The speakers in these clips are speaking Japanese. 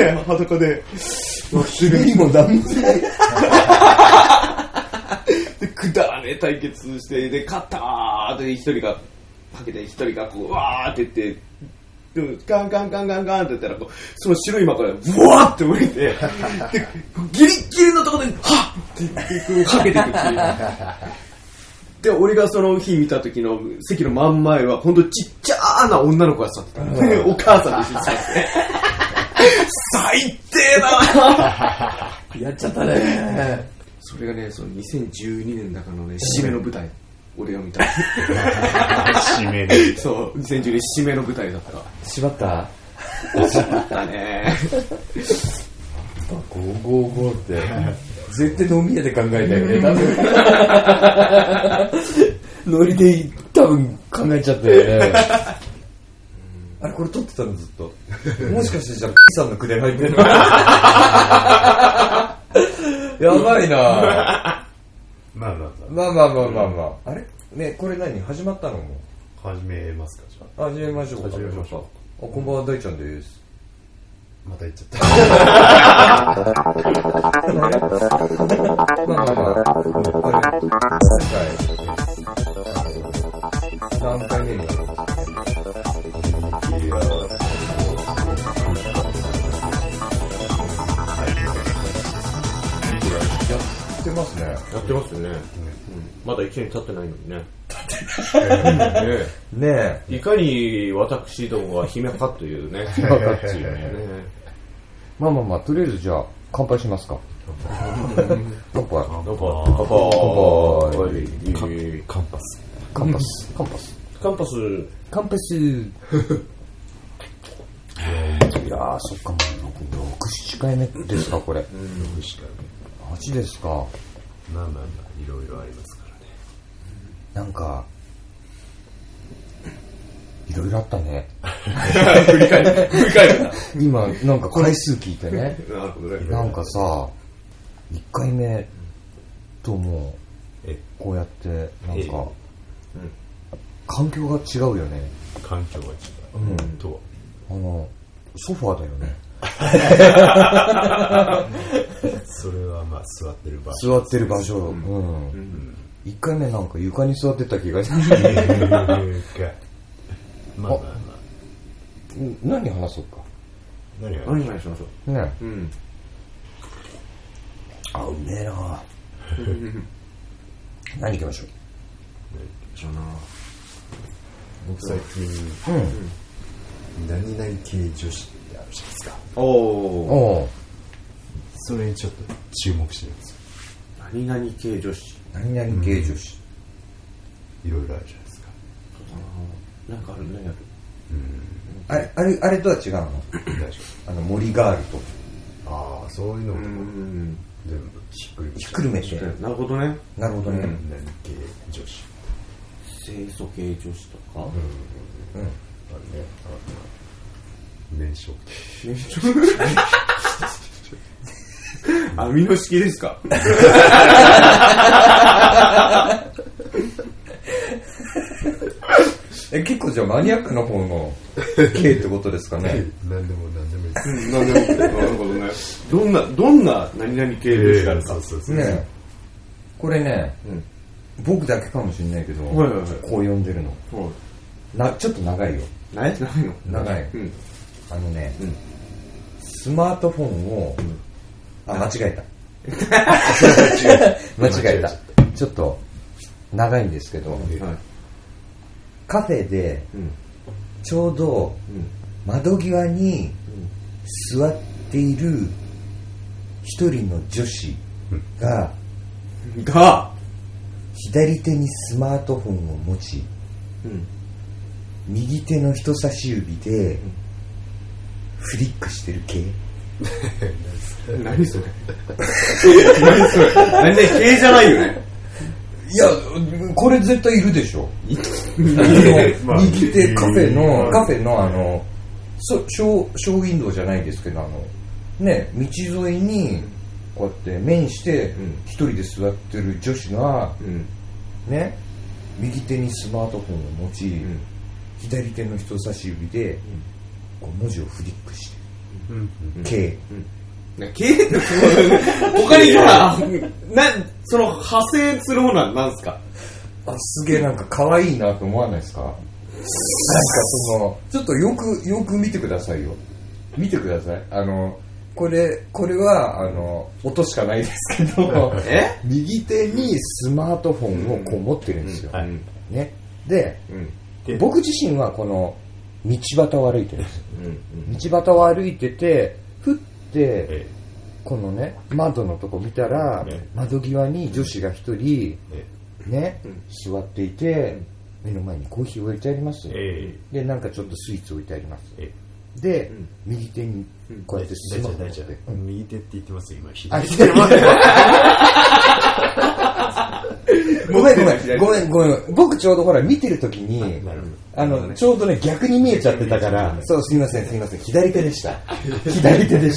裸で種類も何もないでくだらねえ対決して、で勝ったーで一人がかけて一人がこうわーって言ってガンガンガンガンガンって言ったらこうその白い幕からブワーって降りてでギリギリのところではっって言ってかけていくっていうで俺がその日見た時の席の真ん前はほんとちっちゃな女の子が座ってた、お母さんと一緒に座って最低だなやっちゃったね。 それがねその2012年だからのね締めの舞台、俺が見た締めでそう2012年締めの舞台だった。 縛った縛ったね 555って絶対飲み屋で考えたよね、多分ノリで多分考えちゃったよねあれこれ撮ってたのずっともしかしてじゃあ P さんのくで入ってるのやばいなまあまあまあまあまあまあまあ、あれねこれ何始まったのも始めますか。じゃ始めましょうか。 始めましょう。 あ、こんばんは、大ちゃんです。 また言っちゃったまあまあまあ、何回目になるんですか。やってますね。 やってますよね、まだ1年経ってないのにねねいかに私どもは姫かというねえ。分かっていうね。まあまあまあ、とりあえずじゃあ、乾杯しますか。乾杯。 乾杯乾乾パス。乾パス。乾パス。 カンパス乾パス。いやー、そっか、もう6、7回目ですか、これ。 6しかね。 マジですか。 まあまあまあいろいろありますからね。 なんかいろいろあったね振り返るな今なんか回数聞いてねなるほどね。 なんかさ1回目ともこうやってなんか環境が違うよね。 環境が違う、とはソファーだよねそれはまあ座ってる場所。 座ってる場所、1回目なんか床に座ってた気がするまあまあまあ何話そうか。 何話しましょうね、 うんあ、うめえな何行きましょう。 じゃあな僕最近、何々系女子ってあるじゃないですか。 おおそれにちょっと注目してるんですよ。 何々系女子何々系女子、 いろいろあるじゃないですか。 なんかある何あるあれとは違うの。 大丈森ガールと夫。ああ、そういうのも全部ひっくるめて。 なるほどね。 なるほどね。 何系女子。 清楚系女子とかあるね。燃焼系。 網の式ですか結構じゃあマニアックな方の系ってことですかね。 何でもいいです。 何でもなるほどね。どんな何々系女子があるか。 そうね、これね、僕だけかもしれないけど、こう呼んでるの。ちょっと長いよ。 長いの？ 長い。スマートフォンを、間違えた。間違えた。ちょっと長いんですけど、カフェでちょうど窓際に座っている一人の女子が左手にスマートフォンを持ち、右手の人差し指でフリックしてる系。 何それ何それ何々系じゃないよね。 いや、これ絶対いるでしょ。右手カフェのショーウィンドウじゃないですけど、ね、道沿いにこうやって面して一人で座ってる女子が、ね、右手にスマートフォンを持ち、左手の人差し指でこう文字をフリックしてる。 K。 K って他にさ、その派生するものは何ですか？ すげえなんか可愛いなと思わないですか？なんかちょっとよく見てくださいよ。見てください。これは音しかないですけど、右手にスマートフォンをこう持ってるんですよ。ね。で、僕自身はこの道端を歩いてるんですよ。道端を歩いてて、ふってこのね窓のとこ見たら、窓際に女子が一人ね座っていて、目の前にコーヒー置いてあります。でなんかちょっとスイーツ置いてあります。で、右手にこうやってスマホ持って、 右手って言ってますよ今。 左手ごめん。僕ちょうどほら見てる時にちょうどね逆に見えちゃってたから、そうすいません左手でした。左手に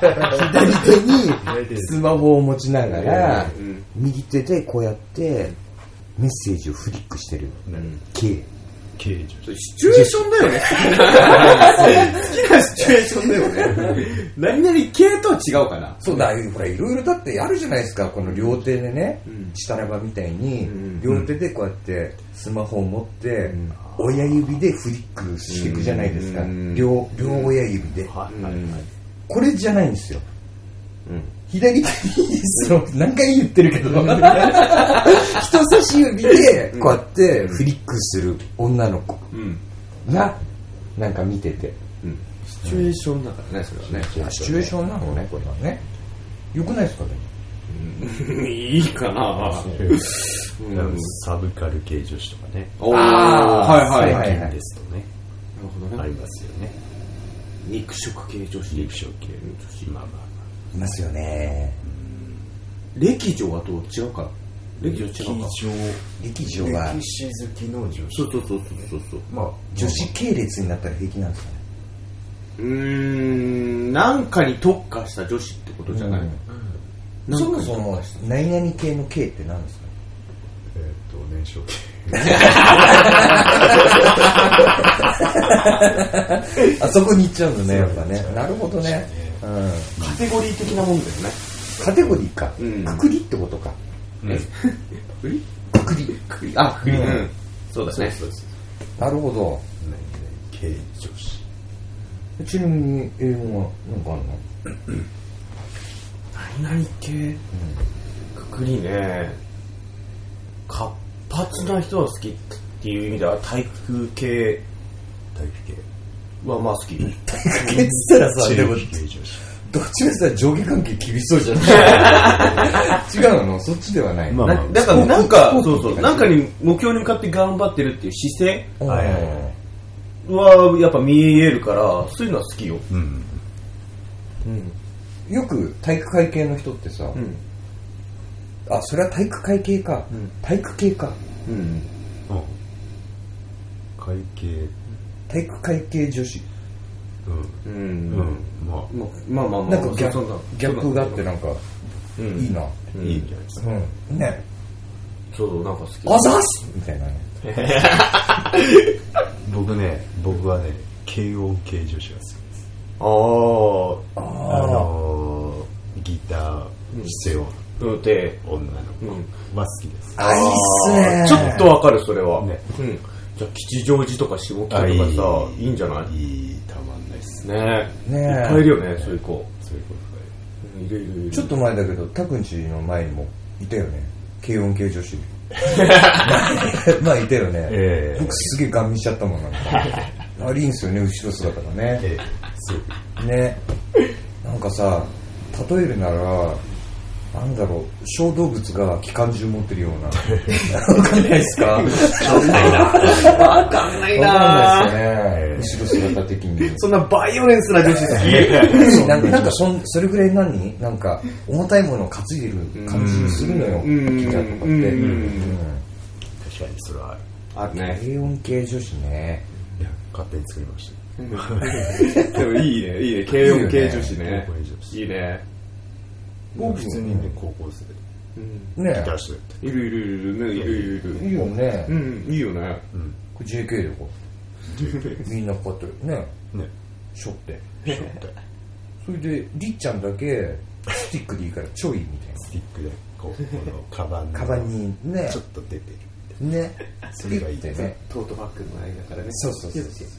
スマホを持ちながら右手でこうやってメッセージをフリックしてる。K。 シチュエーションだよね。好きなシチュエーションだよね。何々系とは違うかな。 そうだ、ほらいろいろだってあるじゃないですか。この両手でね、下ラバみたいに両手でこうやってスマホを持って親指でフリックしていくじゃないですか。両親指で。これじゃないんですよ。左手に何回言ってるけど人差し指でこうやってフリックする女の子がなんか見てて、 シチュエーションだからね、それはね。 シチュエーションなのね、これはね。よくないですかね。いいかな。 サブカル系女子とかね。 はいですとね。 なるほどね。 ありますよね。 肉食系女子。 まあいますよね。 歴女はどう違うか。歴女は歴史好きの女子。 そう。 まあ女子系列になったら平気なんですかね。 なんかに特化した女子ってことじゃない。 そもそも何々系の系って何ですか？ 燃焼系。 あそこに行っちゃうんだね、やっぱね。なるほどね。 カテゴリー的なもんだよね。 カテゴリーか。くくりってことか。 くくり。あ、くくり。そうだね。 なるほど。 系女子。 ちなみに英語は何かあるの？ 何々系。くくりね。活発な人が好きっていう意味では体育系はまあ好き。 体育系って言ったらさ、でもどっちかさ上下関係厳しそうじゃない違うの？そっちではない。 だからなんかなんかに目標に向かって頑張ってるっていう姿勢はやっぱ見えるから、そういうのは好きよ。 よく体育会系の人ってさ、それは体育会系か、体育系か、体育会系女子、 まあなんかギャップがあってなんかいいな、 いいんじゃないですかね。 そうなんか好き。 あざっすみたいなね。 僕はね軽音系女子が好きです。ギター声音で女の子は好きです。 いいっすね。 ちょっとわかる、それは。じゃあ吉祥寺とか下北とかさ、いいんじゃない？ たまんないっすね。いっぱいいるよね、そういう子。いる。 ちょっと前だけどタクンチの前にもいたよね、軽音系女子。まあいたよね。僕すげえガン見しちゃったもん。なんかあれいいんすよね、後ろ姿がね。ね。なんかさ、例えるならなんだろう、小動物が機関銃持ってるような。わかんないですか？わかんないな。後ろ姿的に。 そんなバイオレンスな女子好き。 なんかそれぐらいなんか重たいものを担いでる感じするのよ。ギターとかって。 確かにそれはあるね。軽音系女子ね。 いや、勝手に作りました。 でもいいね。軽音系女子ね。いいね。 普通にね、高校生でね、 ギターしているね、 いいよね。 いいよね。 これ JK でこうみんなこうやってね、しょってそれでりっちゃんだけスティックでいいからちょいみたいな。 スティックでこのカバンにねちょっと出てるね、 それがいいですね。 トートバッグの間からね。 そうね。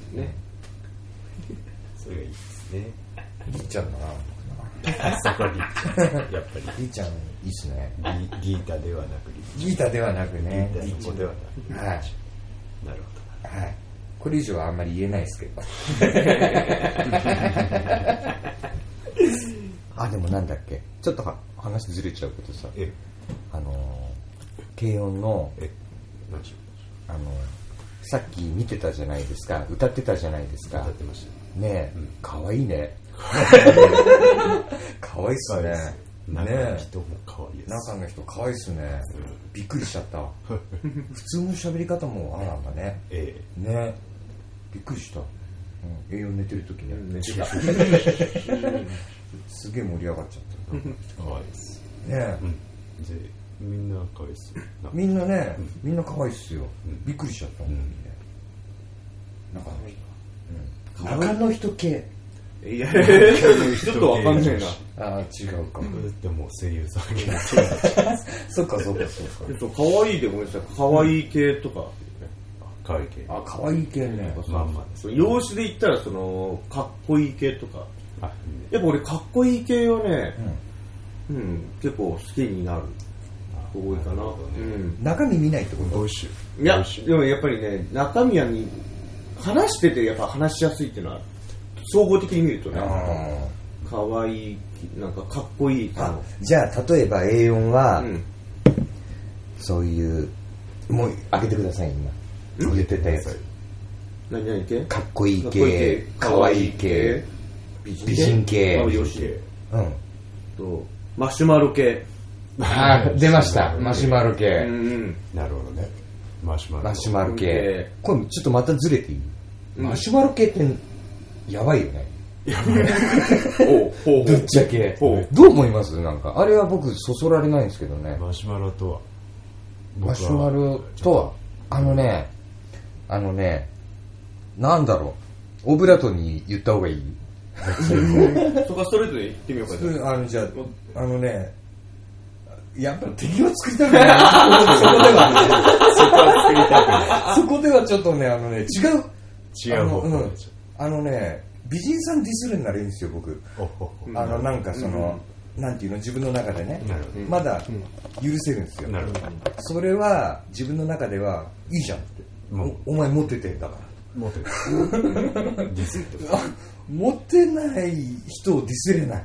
それがいいですね。 りっちゃんだな。 そこにやっぱりりっちゃんいいっすね。 ギータではなくギータではなくね。 ギータそこではなく、 はい。 なるほど。 はい。これ以上はあんまり言えないですけど。あ、でもなんだっけ、ちょっと話ずれちゃうけどさ、軽音の何でしょさっき見てたじゃないですか、歌ってたじゃないですか。 歌ってましたねえ、かわいいね。かわいいっすね。 中の人も可愛いです。 中の人かわいいっすね。びっくりしちゃった。普通の喋り方もあらんだね。ね、びっくりした。栄養寝てる時ね。 寝てた。 すげえ盛り上がっちゃった。 可愛いです。 ねでみんな可愛いです。 みんなね、みんな可愛いっすよ。びっくりしちゃった。中の人系。 いや、ちょっとわかんないな。 ああ、違うか。 でも声優さんそっか。 可愛いでごめんなさい。可愛い系とか。 可愛い系。 あ、可愛い系ね。 まんまです。 容姿で言ったらかっこいい系とか。やっぱ俺かっこいい系はね、結構好きになる。多いかな。 中身見ないってこと？ いや、でもやっぱりね、中身は話しててやっぱ話しやすいっていうのは総合的に見るとね、かわいい、なんかかっこいい。 じゃあ例えば A4 は、そういうもう上げてください。今言ってたやつ。 何系？ かっこいい系、かわいい系、美人系、 マシュマロ系。 出ました、マシュマロ系。 なるほどね。マシュマロ系。これちょっとまたずれていい？マシュマロ系ってやばいよね。ぶっちゃけどう思います？なんかあれは僕そそられないんですけどね。 マシュマロとはなんだろう、オブラートに言った方がいい？ そこはストレートで言ってみようか。 じゃあやっぱ敵を作りたくない。そこではちょっとね、違う。美人さんディスるんならいいんですよ、僕。なんかなんていうの、自分の中でね、まだ許せるんですよ。それは自分の中ではいいじゃんって。お前モテてんだから。モテモテない人をディスれない。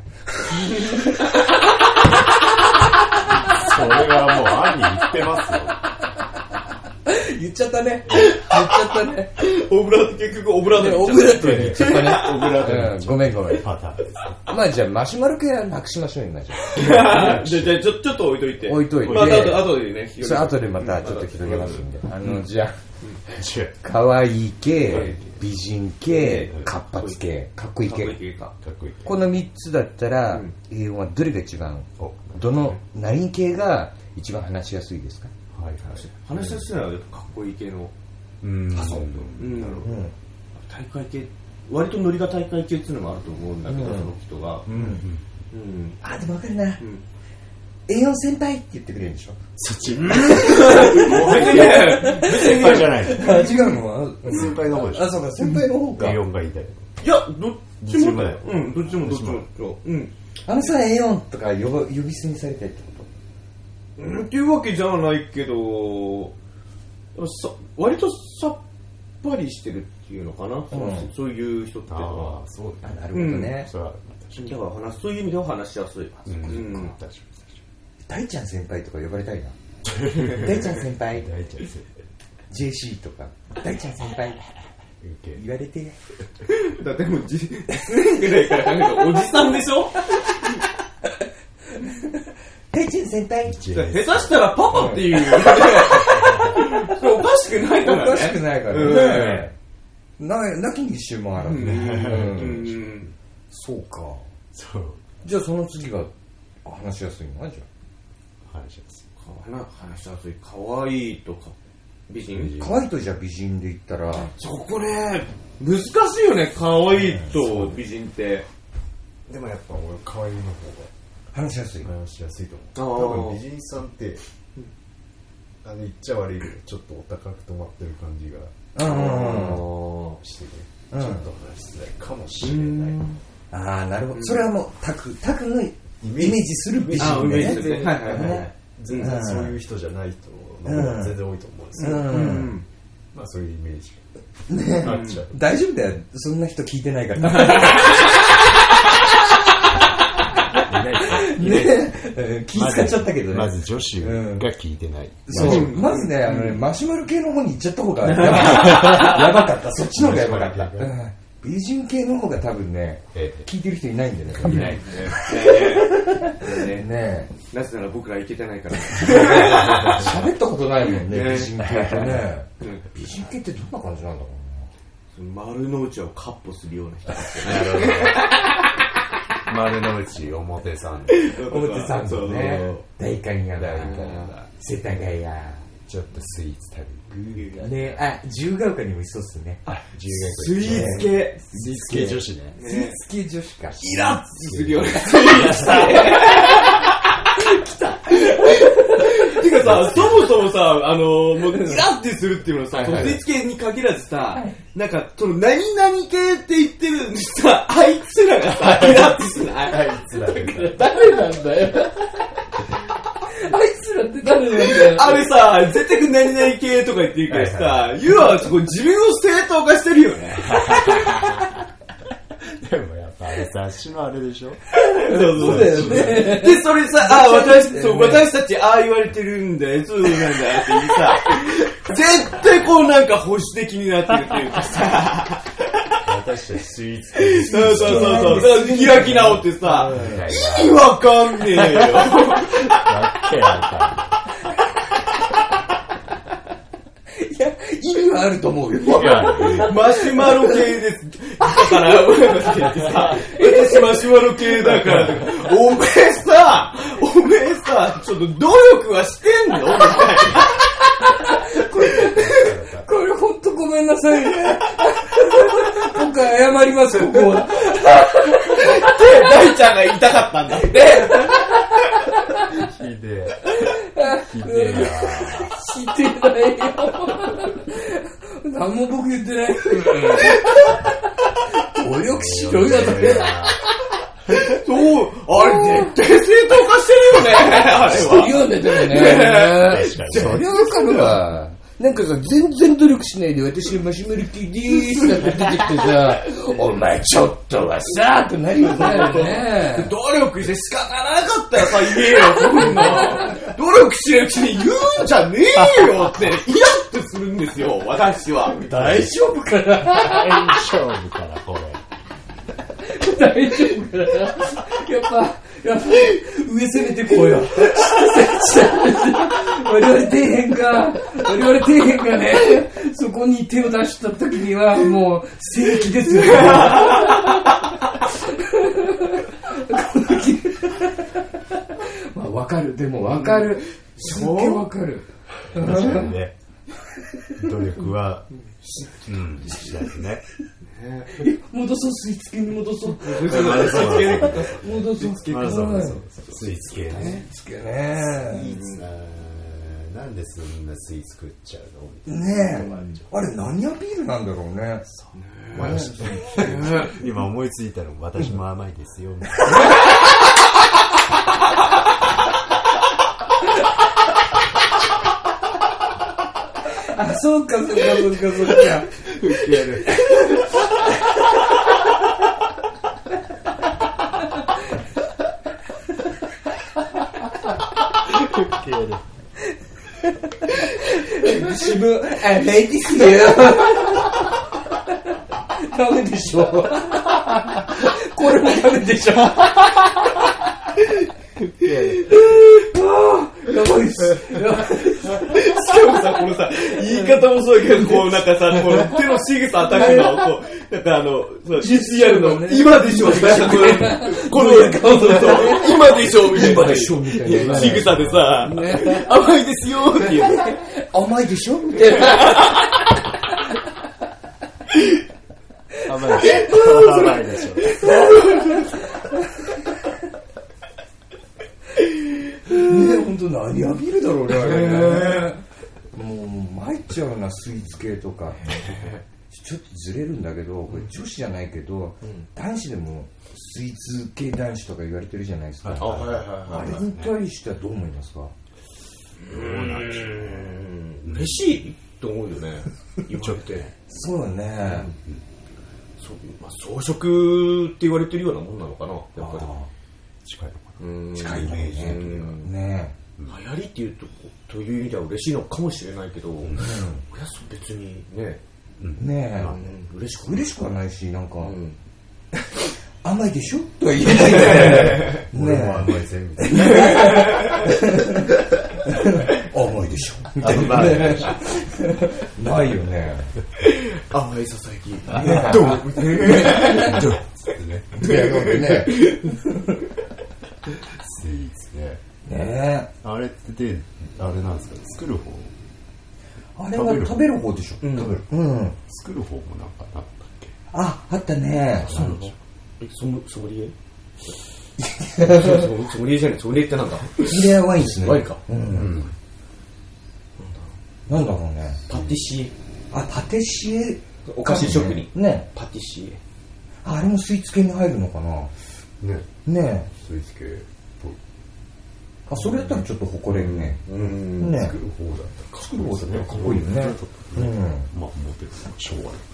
それはもう兄言ってますよ。 言っちゃったね。 オブラート、結局オブラートに言っちゃったね。 オブラートごめん。 パターンです。 まあじゃあマシュマロ系はなくしましょうよ、じゃあちょっと置いといて。また後でね。 それ後でまたちょっと広げますんで。じゃあ可愛い系、美人系、活発系、かっこいい系。この3つだったら A4 はどれが一番、何系が一番話しやすいですか？ 話しやすいのはかっこいい系の。大会系、割とノリが大会系っていうのもあると思うんだけど、その人が。 でも分かるな。A4 先輩って言ってくれるんでしょ？ そっち。先輩じゃない。 違うの？ 先輩の方でしょ？ そうか、先輩の方か。 A4 が言いたい。 いや、どっちもだよ。どっちも。 さ A4 とか呼び捨てにされたいってこと？ っていうわけじゃないけど、割とさっぱりしてるっていうのかな、そういう人っていうのは。 なるほどね。 だからそういう意味では話しやすい。 大ちゃん先輩とか呼ばれたいな。大ちゃん先輩、JC とか大ちゃん先輩言われて。 だってもう1年ぐらいからおじさんでしょ。 大ちゃん先輩、 下手したらパパっていう。おかしくないからね。 おかしくないからね。なきに一瞬もあるんで。そうか。じゃあその次が話しやすいの？じゃあ話しやすい。可愛いとか美人。 可愛いとじゃあ美人で言ったら、 そこね難しいよね。可愛いと美人ってでもやっぱ俺可愛いの方が話しやすいと思う。多分美人さんって言っちゃ悪いけどちょっとお高く止まってる感じがしてね、ちょっと話しづらいかもしれない。 ああ、なるほど。それはもうタクのイメージする美人ね。 全然そういう人じゃない人の方が全然多いと思うんですけど、まあそういうイメージがあっちゃう。 大丈夫だよ、そんな人聞いてないから気使っちゃったけどね。 まず女子が聞いてない。 そう、まずね、マシュマロ系の方に行っちゃった方がやばかった。そっちの方がやばかった。美人系の方が多分ね、聞いてる人いないんだよね。 いないね。 なぜなら僕らいけてないから。 喋ったことないもんね、美人系ってね。美人系ってどんな感じなんだろうな。丸の内をカッポするような人ですよね。 丸の内表参道ね。代官山、世田谷、 ちょっとスイーツ食べるね。自由が丘にもいそうっすね。 スイーツ系女子ね。 スイーツ系女子か。 イラッするよね。スイーツ来た。てかさ、そもそもさ、もうイラッてするっていうのはさ、スイーツ系に限らずさ、なんかその何々系って言ってるさ、あいつらがさ、イラッてする。 あいつらが誰なんだよ。あいつらって誰なんだよ。 あれさ、絶対何々系とか言ってるけどさ、要は自分を正当化してるよね。 でもやっぱあれ雑誌のあれでしょ。 そうだよね。で、それさ、私たち言われてるんだよ、そうなんだって言ってさ、絶対こうなんか保守的になってるっていうかさ、 私たちスイーツ系そう開き直ってさ、意味わかんねえよ。 いや、意味はあると思うよ。 マシュマロ系です。だから、私マシュマロ系だから、おめえさ、ちょっと努力はしてんのみたいな。 これほんとごめんなさいね。僕謝ります、ここは。 大ちゃんが言いたかったんだって。 ひでないよ。何も僕言ってない。努力しろよ、だって。 そう、あれ絶対正当化してるよね。あれは。 してるよね、でもね。そりゃわかるわ。なんかさ、全然努力しないで私マシュマロ系でーすって出てきてさ、お前ちょっとはさーってなるよね。 努力して仕方なかったらさ、言えよ、そんな。努力しないうちに言うんじゃねえよって、イラッとするんですよ、私は。 大丈夫かな、 これ。 大丈夫かな。やっぱ上攻めてこうよ。我々底辺がね、そこに手を出した時にはもう正義ですよ。まあわかる、でもわかる。すっげえわかる。 確かにね。努力はしたいね。 戻そう、スイーツ系に戻そう。 スイーツ系ね。なんでそんなスイーツ食っちゃうのねえ。あれ何アピールなんだろうね。 今思いついたの私も甘いですよ。 あ、そうか。自分、甘いですよ。ダメでしょ。これもダメでしょ。やばいっす。 しかもさ、このさ、言い方もそうだけど、こうなんかさ、この手の仕草アタックの、こう、なんかGCR の、今でしょみたいな、この顔そう今でしょみたいな。仕草でさ、甘いですよっていう。 甘いでしょみたいな。 甘いでしょ。 当何浴びるだろうね、あれね。もう参っちゃうな、スイーツ系とか。ちょっとずれるんだけど、これ女子じゃないけど、男子でもスイーツ系男子とか言われてるじゃないですか。あれに対してはどう思いますか？ 嬉しいと思うよね、言っちゃって。 そうだね。 装飾って言われてるようなもんなのかな、やっぱり。 近いのかな。 近いね。ね。 流行りっていうという意味では嬉しいのかもしれないけど、俺は別にね。 ね嬉しくはないし、 なんか、甘いでしょとは言えないね。 俺も甘いぜみたいな。 甘いでしょみたいな。ないよね。 甘いささやき。 ドンドンってね。 スイーツね。 ねあれってあれなんですか、作る方？ あれは食べる方でしょ。 食べる。作る方もなんかあったっけ？ あったね。 ソムリエソムリエじゃない、ソムリエってなんだ？ ソムリエはワインですね。 ワインか。 なんだろうね。 パティシエ。 パティシエ。 お菓子職人。 ね。 パティシエ。 あれもスイーツ系に入るのかな？ね。 スイーツ系っぽい。 それだったらちょっと誇れるね。ね。 作る方だったら。 作る方だったらかっこいいよね。 まあ、モテる。昭和で。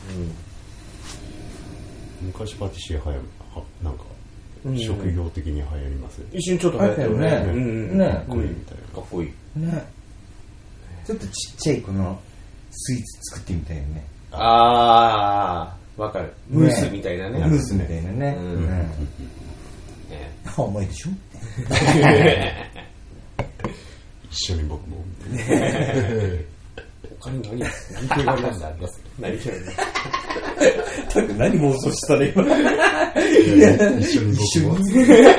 昔パティシエなんか、職業的に流行りますよね。 一瞬ちょっと流行ったよね。 ね。 かっこいいみたいな。 かっこいい。 ね。ちょっとちっちゃいこのスイーツ作ってみたいよね。 わかる。ムースみたいなね。 ムースみたいなね。甘いでしょ？ 一緒に僕も。 他に何系がありますか？何系何妄想したら今。 一緒に僕も。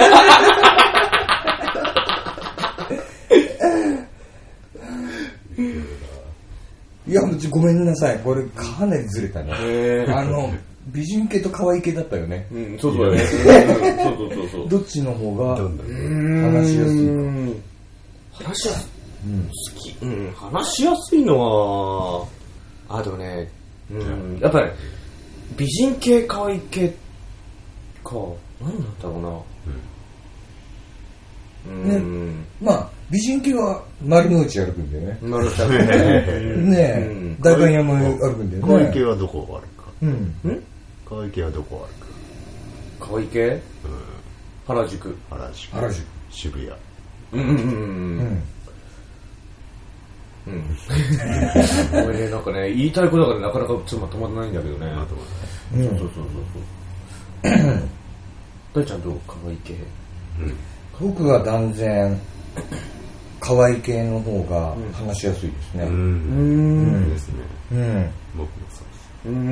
いや、ごめんなさい。これかなりずれたね。美人系と可愛い系だったよね。 そうだよね。そう。 どっちの方が話しやすいか。話しやすい。好き。話しやすいのは、でもね、やっぱり美人系可愛い系か、何なんだろうな。 まあ美人系は丸の内歩くんだよね。 丸の内歩くね。代官山歩くんだよね。 可愛い系はどこを歩くか。可愛い系はどこを歩くか。 可愛い系？原宿。 渋谷。 これね、なんかね、言いたいことがなかなかちょっとまとまらないんだけどね。そう。大ちゃんどう？可愛い系？ 僕は断然可愛い系の方が話しやすいですね。 ですね。僕もそうです。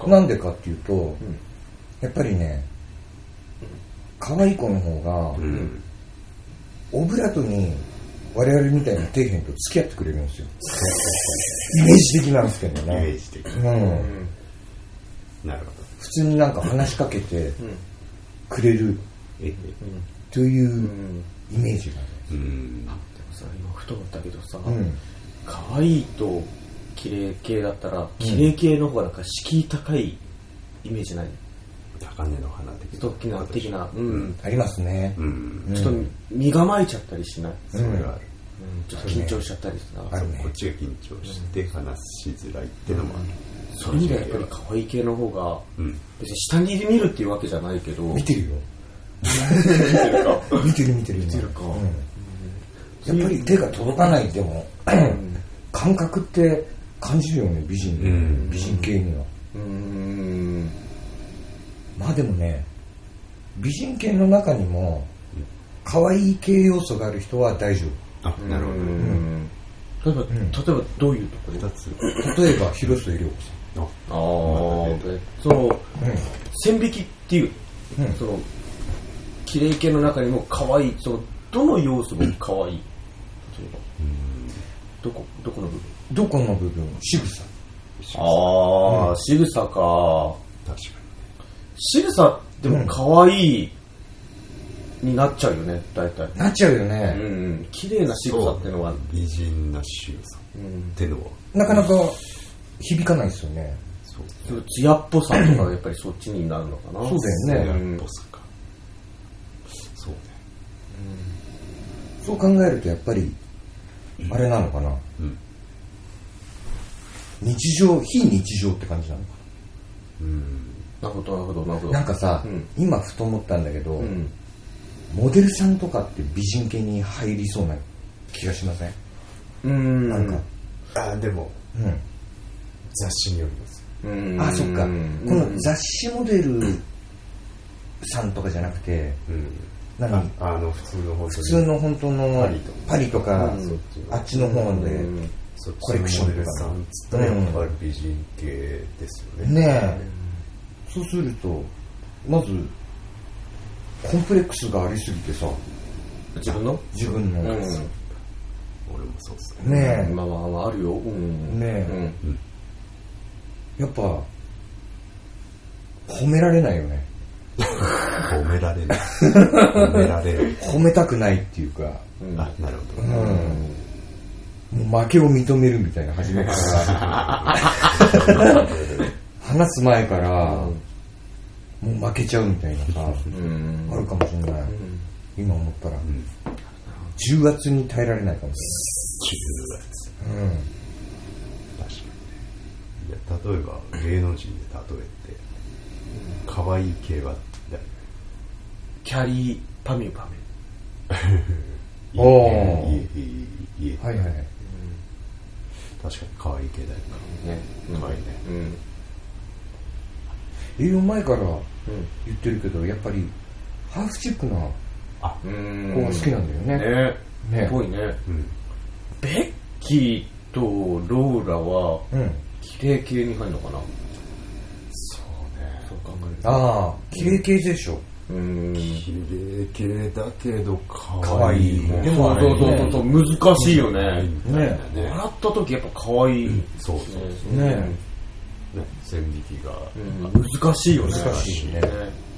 なんでかっていうと、やっぱりね、可愛い子の方がオブラートに我々みたいな底辺と付き合ってくれるんですよ。イメージ的なんですけどね。 イメージ的。なるほど。 普通になんか話しかけてくれるというイメージがでもさ、今ふと思ったけどさ、可愛いと綺麗系だったら、綺麗系の方がなんか敷居高いイメージない？ 高嶺の花的な、 ありますね。 ちょっと身構えちゃったりしない？ それがある。 ちょっと緊張しちゃったりするな。 こっちが緊張して話しづらいっていうのもある。 そういう意味ではやっぱり可愛い系の方が、別に下に見るっていうわけじゃないけど。 見てるよ。見てるか。やっぱり手が届かないでも感覚って感じるよね、美人系には。まあでもね、美人系の中にも可愛い系要素がある人は大丈夫。なるほど。 例えばどういうところ？ 例えば広末涼子さん。 その線引きっていう、その綺麗系の中にも可愛い、そのどの要素も可愛い。どこの部分？仕草。仕草か。 確かに。 仕草でも可愛いになっちゃうよね、大体。 なっちゃうよね。 綺麗な仕草ってのは美人な仕草ってのはなかなか響かないですよね。 そう艶っぽさとかがやっぱりそっちになるのかな。 そうだよね。 艶っぽさか。そうね。 そう考えるとやっぱりあれなのかな。日常、非日常って感じなのかな。なるほどなるほどなるほど。 なんかさ、今ふと思ったんだけど、モデルさんとかって美人系に入りそうな気がしません？なんかでも、雑誌によります。 そっか。この雑誌モデルさんとかじゃなくて、 普通の本当のパリとか、あっちの方でコレクションとかさんつったらやっぱり美人系ですよね。 ねえ。そうするとまずコンプレックスがありすぎてさ、 自分の俺もそうですね。 ねえ。 まああるよ。 ねえ。やっぱ褒められないよね。 褒められない。褒められる。 褒めたくないっていうか。 なるほど。 もう負けを認めるみたいな、初めから話す前からもう負けちゃうみたいなさ、あるかもしれない。今思ったら重圧に耐えられないかもしれない。確かに。例えば芸能人で例えて可愛い系は誰？ キャリーパミュパミュ。 いい。 はいはい。 確かに可愛い系だよね。可愛いね。 営業前から言ってるけど、やっぱりハーフチックな子が好きなんだよね。 ね。ぽいね。ベッキーとローラは綺麗系に入るのかな。 そうね。 そう考えると。 綺麗系でしょ。 綺麗系だけど可愛いもん。 でもそう難しいよね。 ね。 笑った時やっぱ可愛い。 そうね。 線引きが難しいよね。 難しいね。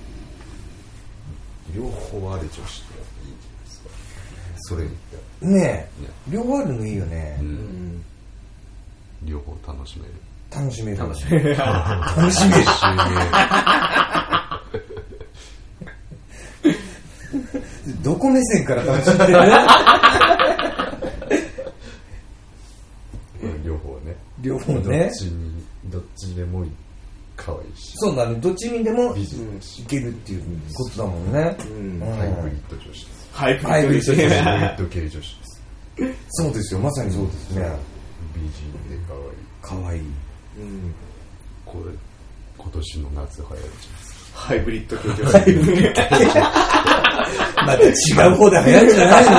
両方ある女子っていいんじゃないですか。それねえ。両方あるのいいよね。 両方楽しめる。 楽しめる。どこ目線から楽しんでる？両方ね。 どっちでも可愛いし。 そうなの。どっちにでもいけるっていうことだもんね。 ハイブリッド女子です。 ハイブリッド系女子です。 そうですよ。まさにそうですね。 美人で可愛い。 これ今年の夏流行るじゃないですか。 ハイブリッド系女子。 また違う方で流行るんじゃない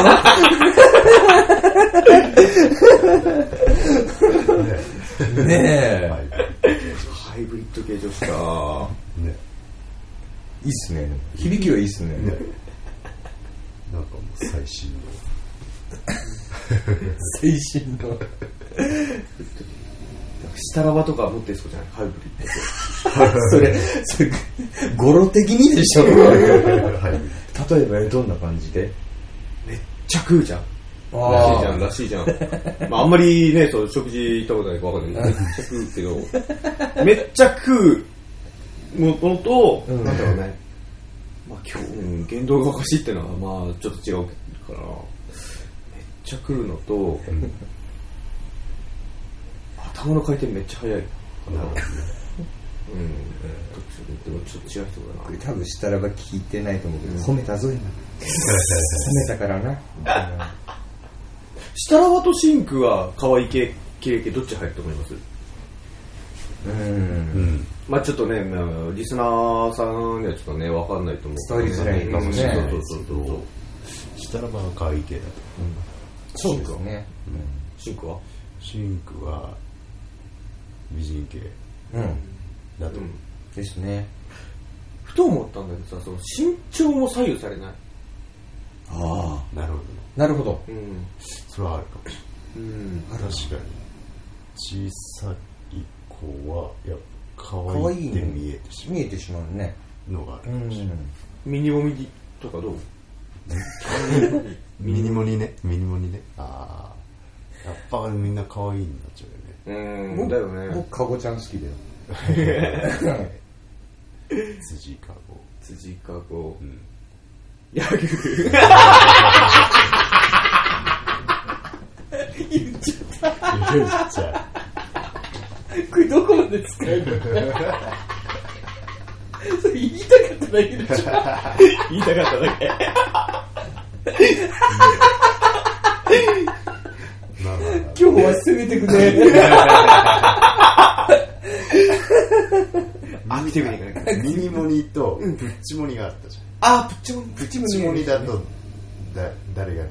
の？ねえ。 ハイブリッド系女子か。 いいっすね。響きはいいっすね。 なんかもう最新の。 最新の。 スタラバとか持ってそうじゃない？ハイブリッドって。それ、語呂的にでしょ。例えばどんな感じで？ めっちゃ食うじゃん。らしいじゃん。まああんまりね、食事行ったことないか分かんないけど、めっちゃ食うけど、めっちゃ食うものと、なんだろうね。まあ今日、言動がおかしいっていうのはまあちょっと違うから、めっちゃ食うのと、頭の回転めっちゃ速い。なるほどね。でもちょっと違う人だな。 これ多分したらば聞いてないと思うけど、褒めたぞ今。褒めたからな。 シタラバとシンクは可愛い系どっち入ると思います？まあちょっとね、リスナーさんにはちょっとね、わかんないと思う。 伝わりづらいかもしれない。 そう。シタラバは可愛い系だと。 そうですね。 シンクは？ シンクは美人系だと。 ですね。 ふと思ったんだけどさ、その身長も左右されない。 ああ、 なるほど。 なるほど。 それはあるかもしれない。確かに小さい子はやっぱ可愛いって見えてしまうねのがあるかもしれない。 ミニモミとかどう？ ミニモニね。ああ。やっぱみんな可愛いになっちゃうよね。 だよね。 僕カゴちゃん好きだよ。 辻かご。 辻かご。 うん。 ヤグ。言っちゃった。 言っちゃこれどこまで使えるの？それ言いたかっただけでしょ。言いたかっただけ。今日は攻めてくね。アクティブにいかない。 ミニモニとプッチモニがあったじあ、プッチモニ。 ゃん。プッチモニだと誰が誰って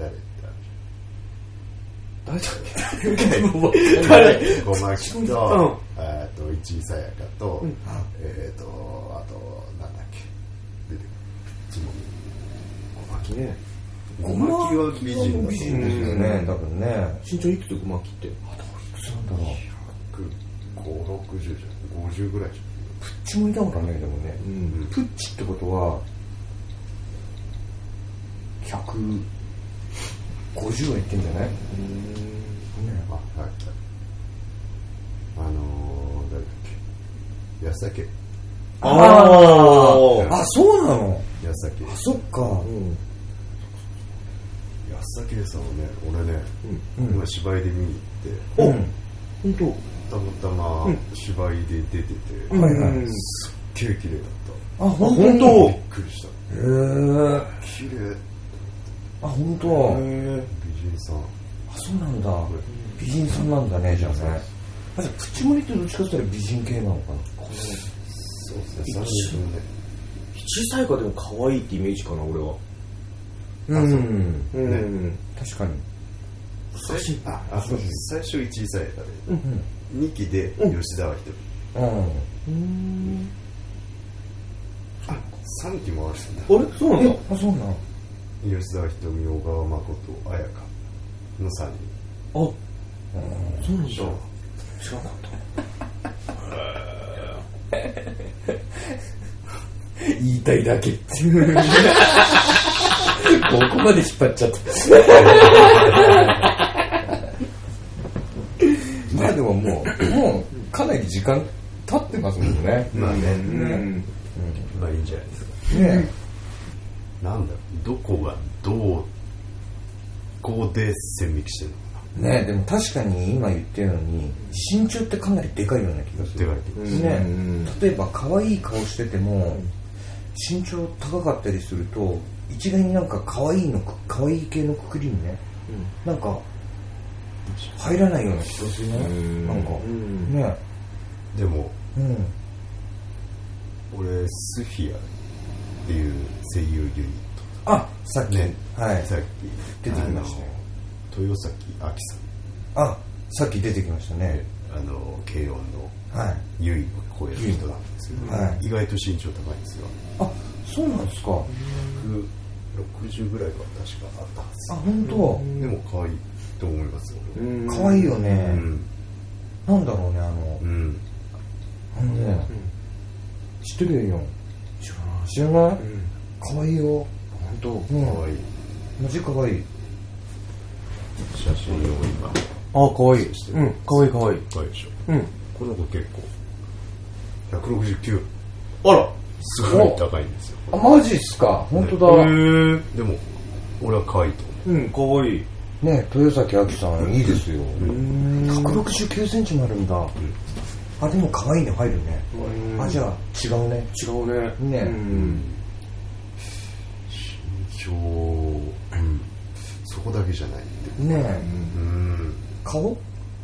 あるじゃん。誰？ごまきと、市井さやかと、あとなんだっけ、出てくる。プッチモニ。 ごまきね。 ごまきは美人だ。 美人ですよね、多分ね。 身長いくつごまきって？ いくつなんだろう。 150、60じゃん。50ぐらいじゃん。 プッチもいたからね、でもね。プッチってことは、150はいってんじゃない？ あ、はい。誰だっけ？安崎。 あ、そうなの？ 安崎。 あ、そっか。 安崎さんはね、俺ね、今芝居で見に行って、 本当。 たまたま芝居で出てて、すっげえ綺麗だった。 あ、本当？ びっくりした。 へえ。 綺麗。 あ、本当。 美人さん。 あ、そうなんだ。美人さんなんだね、じゃあね。プッチモニってどっちかって言ったら美人系なのかな。 そうですね、 小さい子でも可愛いってイメージかな、俺は。 確かに。 最初1位さやかで、2期で吉沢ひとり。3期もあるんだ。 あれそうなんだ。 あ、そうなん。 吉沢ひとみ、小川誠、彩香の3人。 あ、そうなんだ。知らなかった。言いたいだけって。ここまで引っ張っちゃった。 まあでももうかなり時間経ってますもんね。 まあね。まあいいんじゃないですか。 ね。 なんだろう、どこがどうこうで線引きしてるのかな。ね、でも確かに今言ってるのに身長ってかなりでかいような気がする。 でかいね。例えば可愛い顔してても身長高かったりすると一概になんか可愛い系のくくりにね、なんか入らないような気がするね。なんかね。 でも、俺スフィアっていう声優ユニット。 あ、さっきね、はい、 さっき出てきましたよ。 豊崎亜紀さん。 あ、さっき出てきましたね。 軽音のゆいの声の人なんですけど、意外と身長高いんですよ。 あ、そうなんですか。 160ぐらいは確かあったんですよ。 あ、本当。 でも可愛いと思いますよ。 可愛いよね。なんだろうね、知ってるよ。知らない？可愛いよ。 本当。可愛い。 マジ可愛い。 写真を今。 あ、可愛い。可愛い可愛い。 可愛いでしょ。この子結構169。 あら、 すごい高いんですよ。 あ、マジっすか。本当だ。 でも俺は可愛いと思う。 可愛い。 ね、豊崎亜紀さんいいですよ。169センチもあるんだ。あ、でも可愛いね、入るね。あ、じゃあ違うね。 違うね。 身長、そこだけじゃないね。顔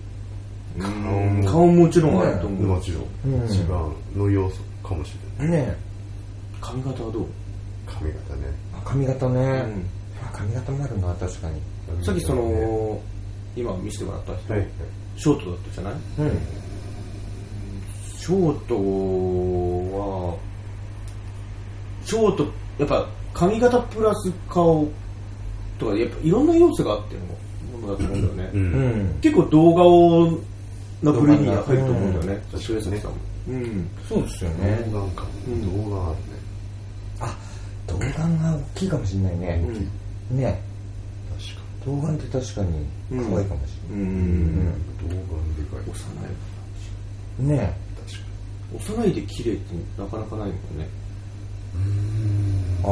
もちろんあると思う。 もちろん一番の要素かもしれない。 ね。 髪型はどう？ 髪型ね。 髪型ね。髪型もあるな、確かに。 さっき今見せてもらった人、ショートだったじゃない？ショートやっぱ髪型プラス顔とかやっぱいろんな要素があってのものだと思うんだよね。結構動画の部類に入ると思うんだよね。 そうですね。そうですよね。 動画あるね。 あ、動画が大きいかもしれないね。 ね確か童顔って確かに可愛いかもしれない、 に童顔でかい幼いね確か幼いで綺麗ってなかなかないもんね。 あ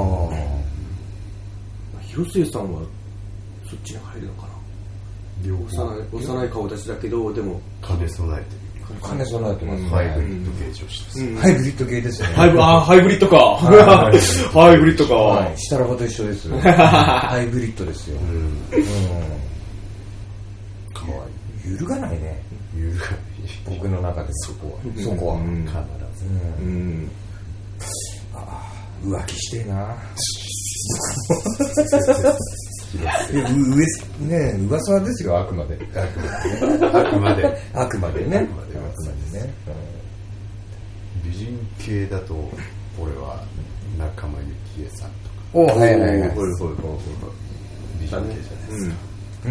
広末さんはそっちに入るのかな。 に幼い顔立ちだけど、でも兼ね備えてる兼ね備えてますね、 ハイブリッド系女子です、 ハイブリッド系ですよね。 ハイブリッドか。ハイブリッドか。 はい、したらばと一緒ですよ。ハイブリッドですよ。 かわいい。 揺るがないね。 揺るがない。 僕の中でそこは。必ず。浮気してえな。噂ですよ、あくまで。 あくまでね。 美人系だと俺は仲間由紀恵さんとか。 おはい。 美人系じゃないですか。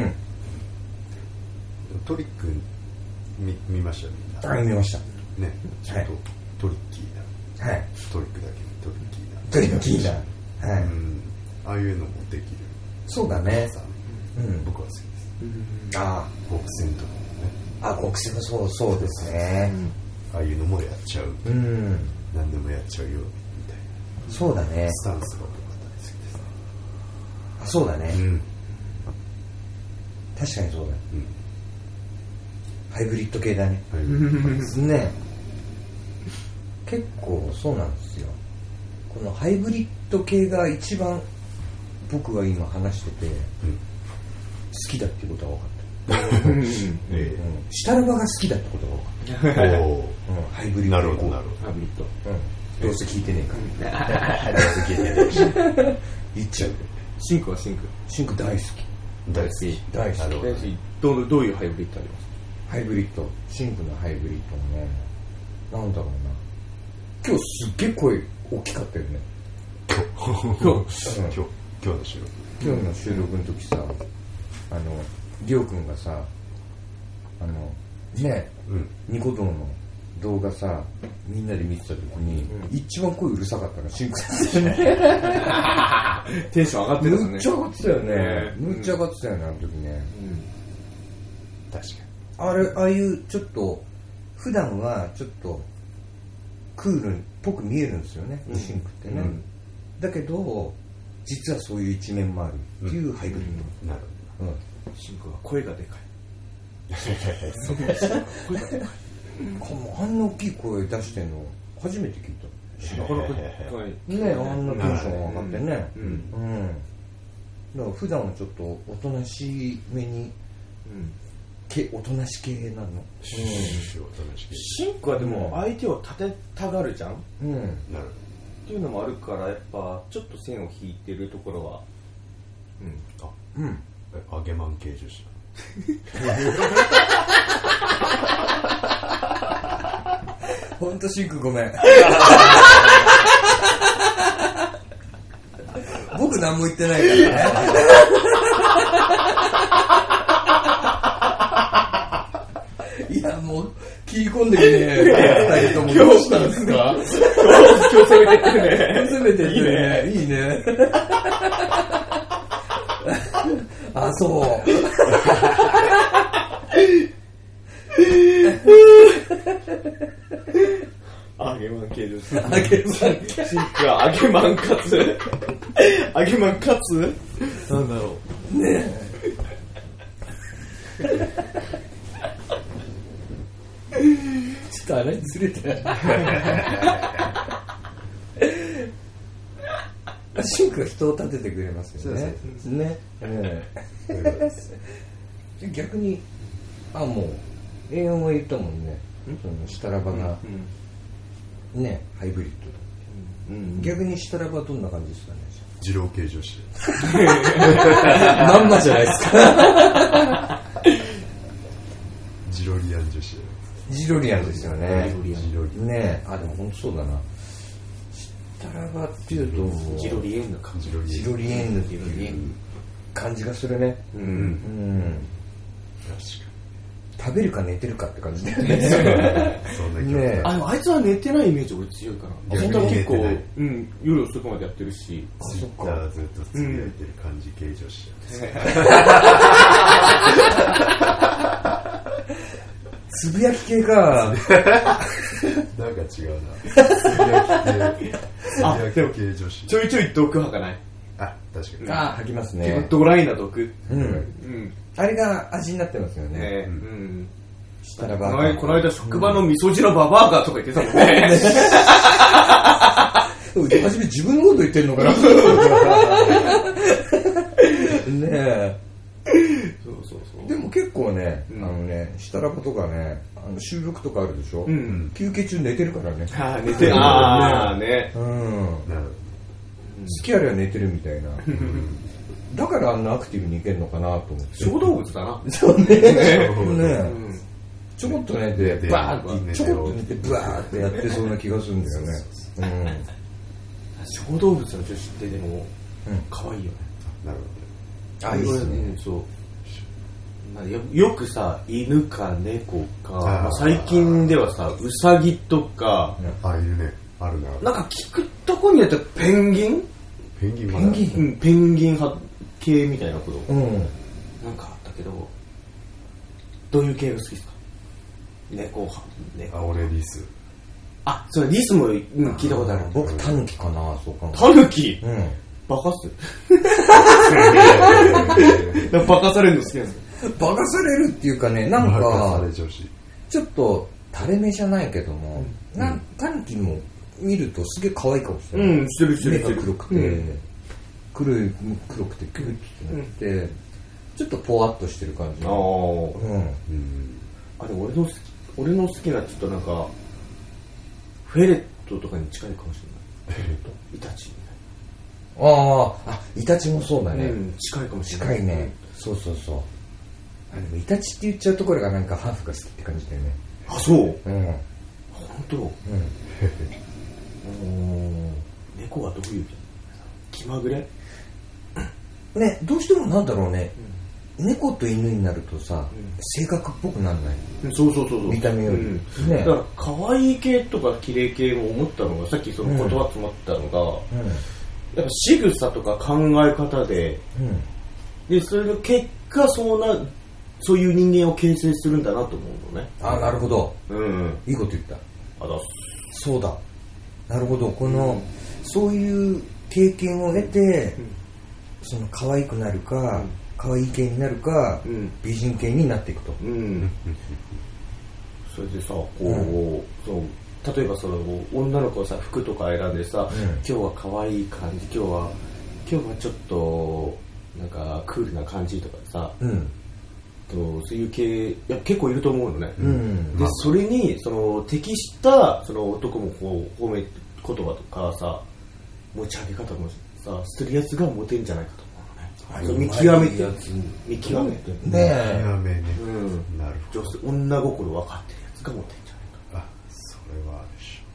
トリック見ましたよ、みんな。 見ましたね。ちょっとトリッキーな。 はい。 トリックだけどトリッキーな。はい。 ああいうのもできる。 そうだね。 僕は好きです。 ああ、 極戦とかもね。 あ、極戦もそうですね。 ああいうのもやっちゃう。何でもやっちゃうよみたいな。 そうだね。 スタンスが僕は大好きですね。 あ、そうだね。確かにそうだ。ハイブリッド系だね。ね。結構そうなんですよ。このハイブリッド系が一番僕が今話してて好きだっていうことが分かった。シタラバが好きだってことが分かった。ハイブリッド。 なるほど。 ハイブリッド。 どうせ聞いてねえから。どうせ聞いてねえし。言っちゃう。 シンク大好き。 大好き。 どういうハイブリッドあります？ ハイブリッド、シンクのハイブリッドね。なんだろうな。今日すっげえ声大きかったよね。 今日の収録。 今日の収録の時さ、りょうくんがさ、ニコ動の動画さ、みんなで見てた時に、一番声うるさかったのシンクだったよね。 テンション上がってるんですね。 むっちゃ上がってたよね。むっちゃ上がってたよね、あの時ね。 確かに。 ああいうちょっと普段はちょっとクールっぽく見えるんですよね、シンクってね。だけど実はそういう一面もあるっていうハイブリッド。 なるほど。 シンクは声がでかい。 あんな大きい声出してんの初めて聞いた。 なかなかね、あんなテンション上がってね。だから普段はちょっとおとなしめに。おとなし系なの。 シンクはでも相手を立てたがるじゃん。 なるっていうのもあるからやっぱちょっと線を引いてるところは。 揚げマン系女子。 ほんとシンクごめん。僕何も言ってないからね。いやもう切り込んでくね、2人ともどうしたんですか？ 今日攻めてってるね。 攻めてってるね。いいね。あ、そう。 揚げマン系女子。揚げマン。シンクは揚げマンカツ。揚げマンカツ？なんだろう。 ねちょっとあれずれてシンクが人を立ててくれますよね。逆にもう栄養は言ったもんね。そのシタラバがねハイブリッドだ。逆にシタラバはどんな感じですかね。 二郎系女子。 まんまじゃないですか。 ジロリアン女子。 ジロリアンですよね。 ねでも本当そうだな。シタラバっていうとジロリエンヌか。 ジロリエンヌっていう感じがするね。 食べるか寝てるかって感じでそんな気がねあいつは寝てないイメージ俺強いから。本当は結構逆に寝てない、 夜遅くまでやってるし。 ツイッターずっとつぶやいてる感じ系女子。 つぶやき系か。 なんか違うな。つぶやき系女子。 ちょいちょい毒吐かない。 あ、確かに。 あ、吐きます結ね。 構ドライな毒。 あれが味になってますよね。したらばこの間職場の味噌汁ババアがとか言ってたもんね。 初め自分のこと言ってんのかな。ねえ。そうでも結構ね、したらばとかね、収録とかあるでしょ。休憩中寝てるからね。 寝てる。ああね。 好きあれは寝てるみたいな。だからあんなアクティブにいけるのかなと思って。 小動物だな。 そうね。ちょこっと寝て、バーッと、ちょこっと寝て、ブワーってやってそうな気がするんだよね。 小動物の女子ってでも、可愛いよね。 なるほど。あ、いいですね。 そう。よくさ、犬か猫か、最近ではさ、ウサギとか、 あ、いるね。あるな。 なんか聞くとこによってはペンギンペンギン派系みたいなこと。なんかあったけど、どういう系が好きですか？猫派。 あ、俺リス。 あ、それリスも聞いたことある。 僕タヌキかな、そうか。 タヌキ？バカっす。バカされるの好きなんですか？ バカされるっていうかね、なんかちょっと垂れ目じゃないけども、タヌキも見るとすげえ可愛いかもしれない。 してる。 目が黒くて、黒くてキュッてなって、ちょっとポワッとしてる感じ。 でも俺の好きなちょっとなんかフェレットとかに近いかもしれない。フェレット、イタチみたいな。イタチもそうだね。 近いかもしれない。 近いね。そう。でもイタチって言っちゃうところがなんかハーフが好きって感じだよね。 あ、そう。 本当。猫はどういう気まぐれ？ ね、どうしてもなんだろうね。猫と犬になるとさ、性格っぽくなんない。 そう見た目より、 だから可愛い系とか綺麗系も思ったのが、さっきその言葉詰まったのが、やっぱ仕草とか考え方で、でそれの結果そういう人間を形成するんだなと思うのね。 あ、なるほど。いいこと言った。そうだ。なるほど。そういう経験を経て、その可愛くなるか、可愛い系になるか、美人系になっていくと。 それでさ、例えばその女の子はさ、服とか選んでさ、今日は可愛い感じ、今日はちょっとなんかクールな感じとかさ、そういう系結構いると思うのね。でそれにその適したその男も褒め言葉とかさ、持ち上げ方もさするやつがモテんじゃないかと思うのね。見極めてね。 なるほど。 女心分かってるやつがモテんじゃないか。 それはある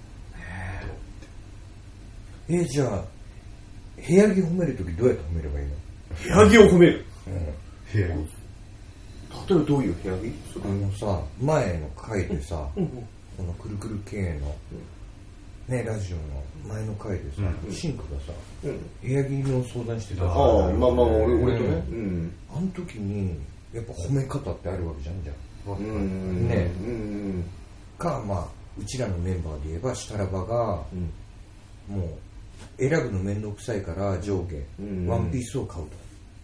でしょ。 じゃあ部屋着褒めるときどうやって褒めればいいの？ 部屋着を褒める。 部屋着。 例えばどういう部屋着？ さ、前の回でさ、このくるくる系のね、ラジオの前の回でさ、シンクがさ、部屋着の相談してた。 俺とね。 あの時にやっぱ褒め方ってあるわけじゃん。うちらのメンバーで言えばシタラバがもう選ぶの面倒くさいから上下ワンピースを買うと。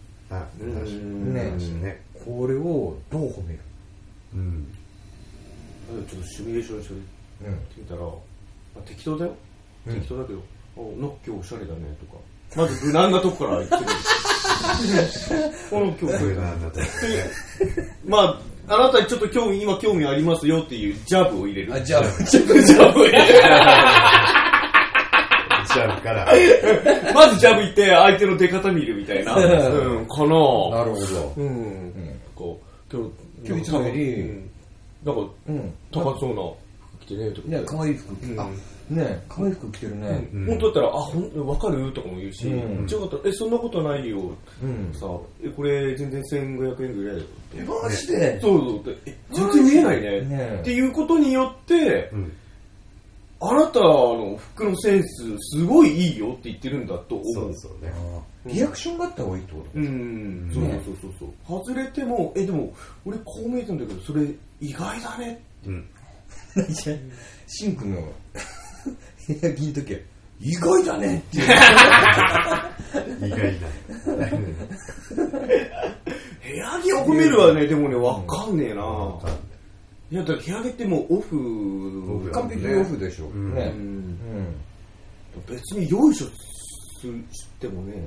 これをどう褒める？ ちょっとシミュレーションしてみたら、適当だよ。適当だけど、今日おしゃれだねとか。まず無難なとこから言ってみる。この今日無難なとこ。あなたにちょっと今興味ありますよっていうジャブを入れる。 ジャブを入れる。 ジャブから。 まずジャブ行って相手の出方見るみたいな。かな。 なるほど。 今日いつもより、なんか、高そうな服着てねとか。 可愛い服。 ね、可愛い服着てるね。 本当だったら、わかるとかも言うし、違かったら、そんなことないよ。さ、これ全然1500円ぐらいだよ。 マジでそう全然見えないね。っていうことによって、あなたの服のセンスすごいいいよって言ってるんだと思う。 そうね。 リアクションがあった方がいいってこと？ そう。外れても、でも、俺こう見えたんだけど、それ意外だね。 シンクの部屋着の時は、意外だねって意外だね。 部屋着を褒めるはね、でもね、わかんねえな。いや、だから部屋着ってもうオフ。 完璧にオフでしょ。ね。 別によいしょしてもね。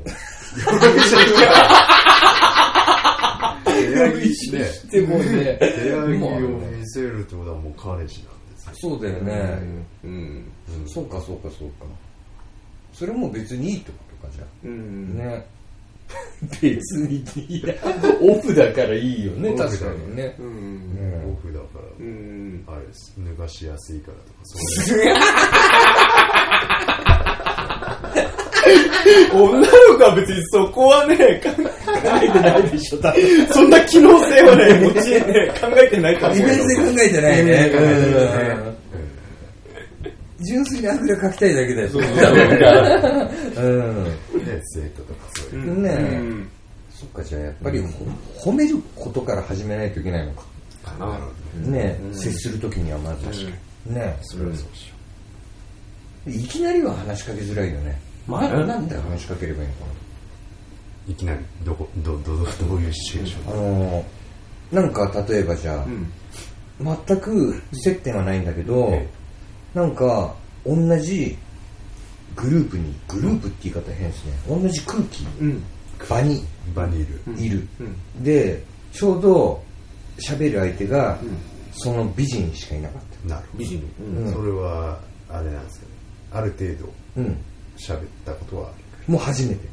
部屋着してもね。 部屋着を見せるってことはもう彼氏なんですよ。 そうだよね。そうか。それも別にいいってことか、じゃあ。ね。別にいいや。オフだからいいよね、確かにね。 オフだから、あれです。脱がしやすいからとか、そう女の子は別にそこはね、考えてないでしょ。そんな機能性はね、もちろんね、考えてないかもしれない。 イベントで考えてないね。純粋にあぐらかきたいだけだよ。そうね、生徒とかそういう。 ね。そっか、じゃあやっぱり褒めることから始めないといけないのか。ね、接するときにはまず。ね。 それはそうしよう。いきなりは話しかけづらいよね。なんで話しかければいいのかな。いきなりどういうシチュエーション？ なんか例えばじゃあ、全く接点はないんだけど、なんか同じグループって言い方変ですね。同じ空気、場にいる。でちょうど喋る相手が、その美人しかいなかった。 なるほど。美人。それはあれなんですけど、ある程度喋ったことはある。 もう初めて。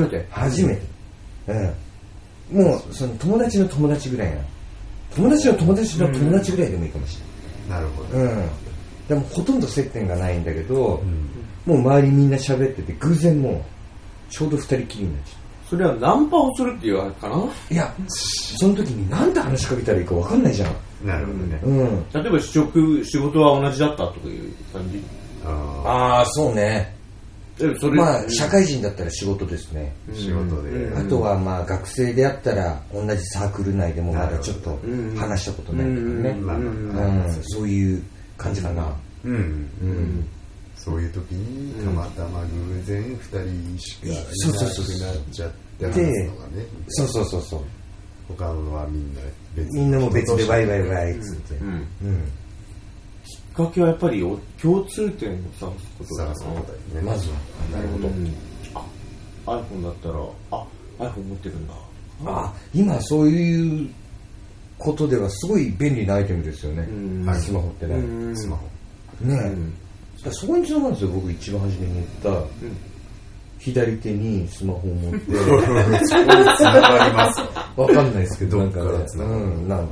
もうその友達の友達ぐらいな。友達の友達の友達ぐらいでもいいかもしれない。 なるほど。 でもほとんど接点がないんだけど、もう周りみんな喋ってて、偶然もうちょうど二人きりになっちゃう。 それはナンパをするっていうあれかな？ いや、その時になんて話しかけたらいいか分かんないじゃん。 なるほどね。 例えば仕事は同じだったとかいう感じ？ ああ、そうね。まあ社会人だったら仕事ですね。 仕事で。 あとはまあ学生であったら同じサークル内でもまだちょっと話したことないけどね。そういう感じかな。 そういう時にたまたま偶然2人しかいなくなっちゃって話すのがね。 そう他のはみんなみんなも別でワイワイワイっつって。 きっかけはやっぱり共通点を探すことだな。 まずは。なるほど。 iPhone だったらiPhone 持ってるんだ。 今そういうことではすごい便利なアイテムですよね。スマホってね。 スマホね。そこにつながるんですよ。僕一番初めに言った左手にスマホを持ってそこにつながりますわかんないですけど、なんかね、なんだろうな。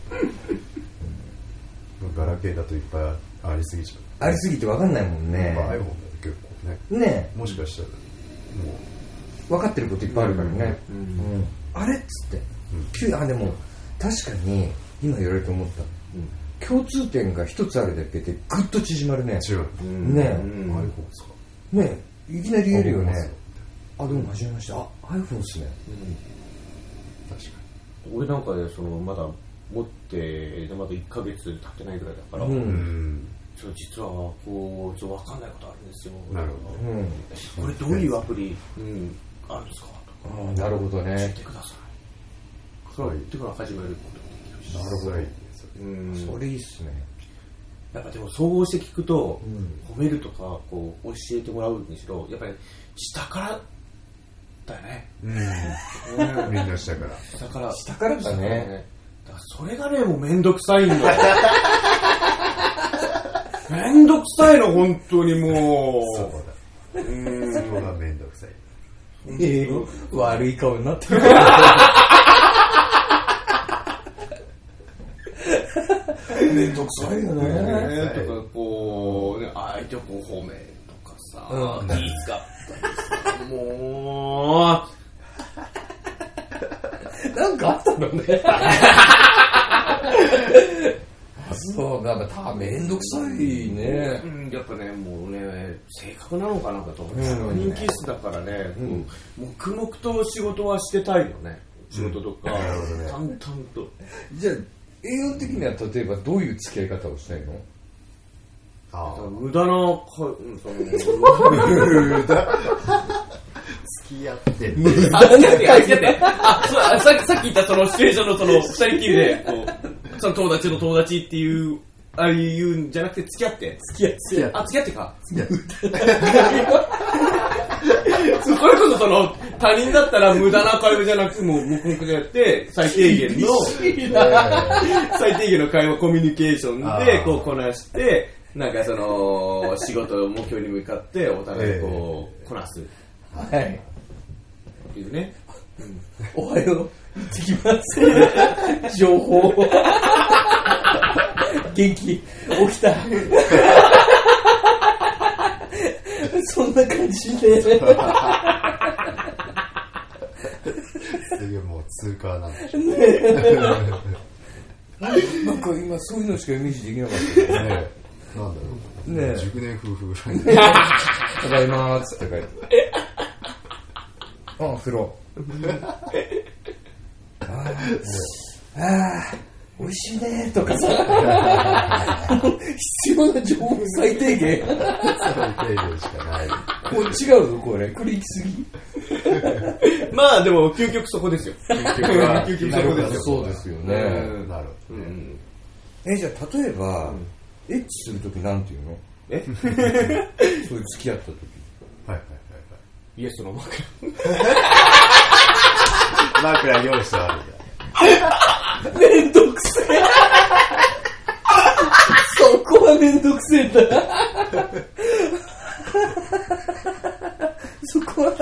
ガラケーだといっぱいありすぎちゃう。 ありすぎてわかんないもんね。 iPhone だと結構ね。 ね。 もしかしたらもう分かってることいっぱいあるからね。あれっつって。でも確かに今言われて思った。共通点が一つあるだけでぐっと縮まるね。 違う。 ね。 iPhone ですか。 ね。いきなり言えるよね。どうも初めまして。iPhone っすね。 確かに。俺なんかでまだ持ってまだ1ヶ月経ってないぐらいだから、実はこう分かんないことあるんですよ。 なるほど。これどういうアプリあるんですかとか。 なるほどね。 教えてください。そう言ってから始めることができるし。 なるほど。それいいっすね。 やっぱでも総合して聞くと、褒めるとかこう教えてもらうにしろやっぱり下からだよね。 みんな下から。 下からだね。 だからそれがねもうめんどくさいんだよ。めんどくさいの本当にもう。 そうだ。そこがめんどくさい。 悪い顔になってる。 めんどくさいよねとかこうね、相手をこう褒めとかさ、 うん気使ったりさ、もなんかあったのね。そう、なんかめんどくさいね。 やっぱね、もうね、性格なのかなと思って、人気質だからね、黙々と仕事はしてたいよね。仕事とか、淡々と。 じゃあ、栄養的には例えばどういう付き合い方をしたいの？ 無駄な、 付き合ってる。 付き合ってさっき言ったそのシチュエーションのその二人きりで、こう、その友達の友達っていう、ああいうんじゃなくて付き合って。付き合ってか。付き合って。それこそその、他人だったら無駄な会話じゃなくて、もう黙々とやって、最低限の会話、コミュニケーションで、こうこなして、なんかその、仕事目標に向かって、お互いこう、こなす。 はい。 っていうね。 おはよう。行ってきます。情報。元気。起きた。そんな感じで。 それがもう通過なんでしょうなんか今そういうのしかイメージできなかったよね。 ね。なんだろう。 ね熟年夫婦ぐらい。 ただいまーっつって帰って。あ、風呂。美味しいねーとかさ。必要な情報最低限。 最低限しかない。 もう違うのこれ。これ行き過ぎ。 まあでも、究極そこですよ。究極そこですよ。 そうですよね。 なるほどね。 じゃあ例えば、エッチするときなんて言うの？そういう付き合ったとき。 はいはいはいはい。 イエスの枕。 枕用意してあるじめんどくせえ。そこはめんどくせえんだ。そこは。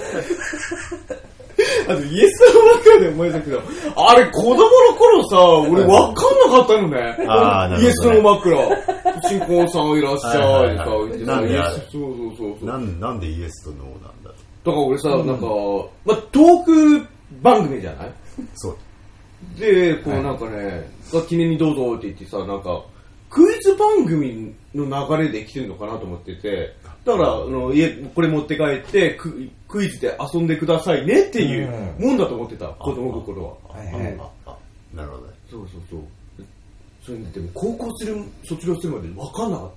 あと、イエスの枕で思い出したけど、あれ、子供の頃さ、俺わかんなかったのね。 あーなるほどねイエスの枕。新婚さんいらっしゃい。 はいはいはい言ってさなんであれそう。 なんでイエスとノーなんだだから俺さ、なんか、まあ、トーク番組じゃないそう。 で、こうなんかね、記念にどうぞって言ってさ、なんか、クイズ番組の流れで来てるのかなと思ってて、だから、これ持って帰ってクイズで遊んでくださいねっていうもんだと思ってた、子供心は。 なるほどね。 そう。それでも高校卒業するまで分かんなかった。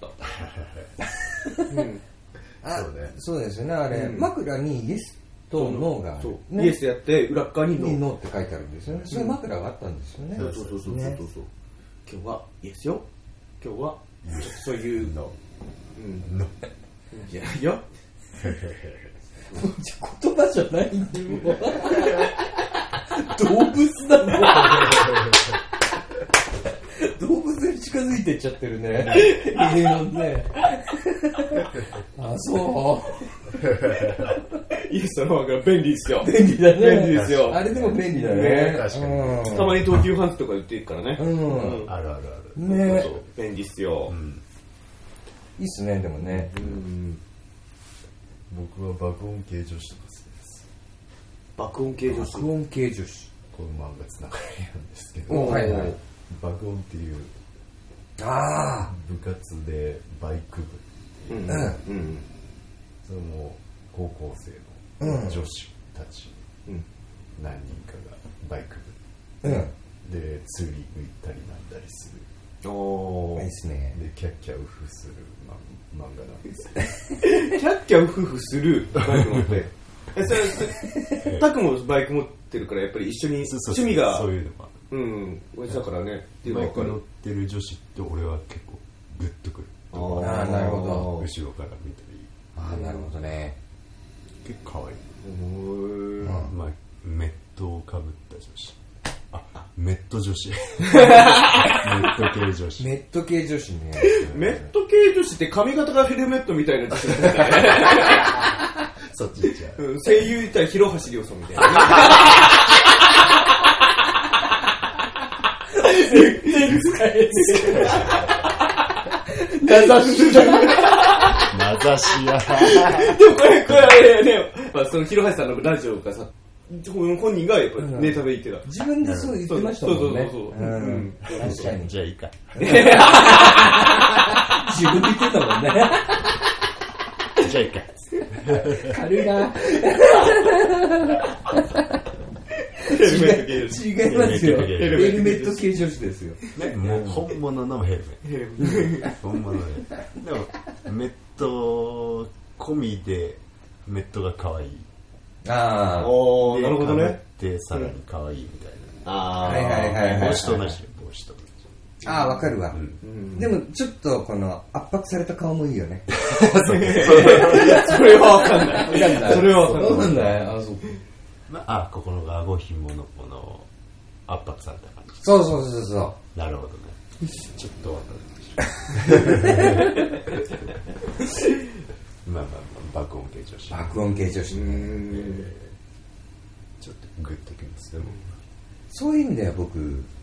そうね。 そうですよね、あれ、枕にイエスとノーがある、 イエスやって裏側にノーって書いてあるんですよね。それ枕があったんですよね。 そう。今日はイエスよ。今日はそういうの。じゃないよ。 言葉じゃないんだよ。動物だもん。動物に近づいてっちゃってるね。ね。あ、そう。 イエスの方が便利ですよ。 便利だね。 便利ですよ。 あれでも便利だね。 確かに。 たまに東急ハンズとか言ってるからね。 ある。 ね。 便利っすよ。 いいっすね、でもね。 僕は爆音系女子とか好きです。 爆音系女子。 爆音系女子。 この漫画つながりなんですけど、爆音っていう部活でバイク部っていう、その高校生の女子たち何人かがバイク部で釣り行ったりなんだりする。 いいっすね。 でキャッキャウフする漫画なんですよ。 キャッキャウフフするバイク持って。タクもバイク持ってるからやっぱり一緒に趣味がそういうのが同じだからね。 バイク乗ってる女子って俺は結構グッとくる。 なるほど。 後ろから見たり。 なるほどね。 結構可愛い。まあメットをかぶった女子。メット女子。メット系女子。 メット系女子ね。 メット系女子って髪型がヘルメットみたいな女子だったね。 そっち行っちゃう。 声優言ったら広橋涼さんみたいな。 全然使え名指しじゃん。 名指しや。 でもこれあれね、まあ、その広橋さんのラジオがさ、本人がやっぱネタで言ってた。 自分でそう言ってましたもんね。 そう。 確かに。 じゃあいいか。 自分で言ってたもんね。 じゃあいいか。 軽いな。違いますよ。ヘルメット系女子ですよ。 ね、もう本物のヘルメット。本物で。でも、メット込みで、メットが可愛い。 ああ。 おー、なるほどね。 で、さらに可愛いみたいな。 あ帽子と同じよ、帽子と同じ。 ああ、わかるわ。でも、ちょっと、この、圧迫された顔もいいよね。 それはわかんない。それはわかんない。 あ、そうあ、ここの顎紐のこの圧迫された感じ。 そう。 なるほどね。ちょっとわかるでしょ。まあ、爆音系女子。 爆音系女子。 ちょっとグッときますね。 そういう意味では僕、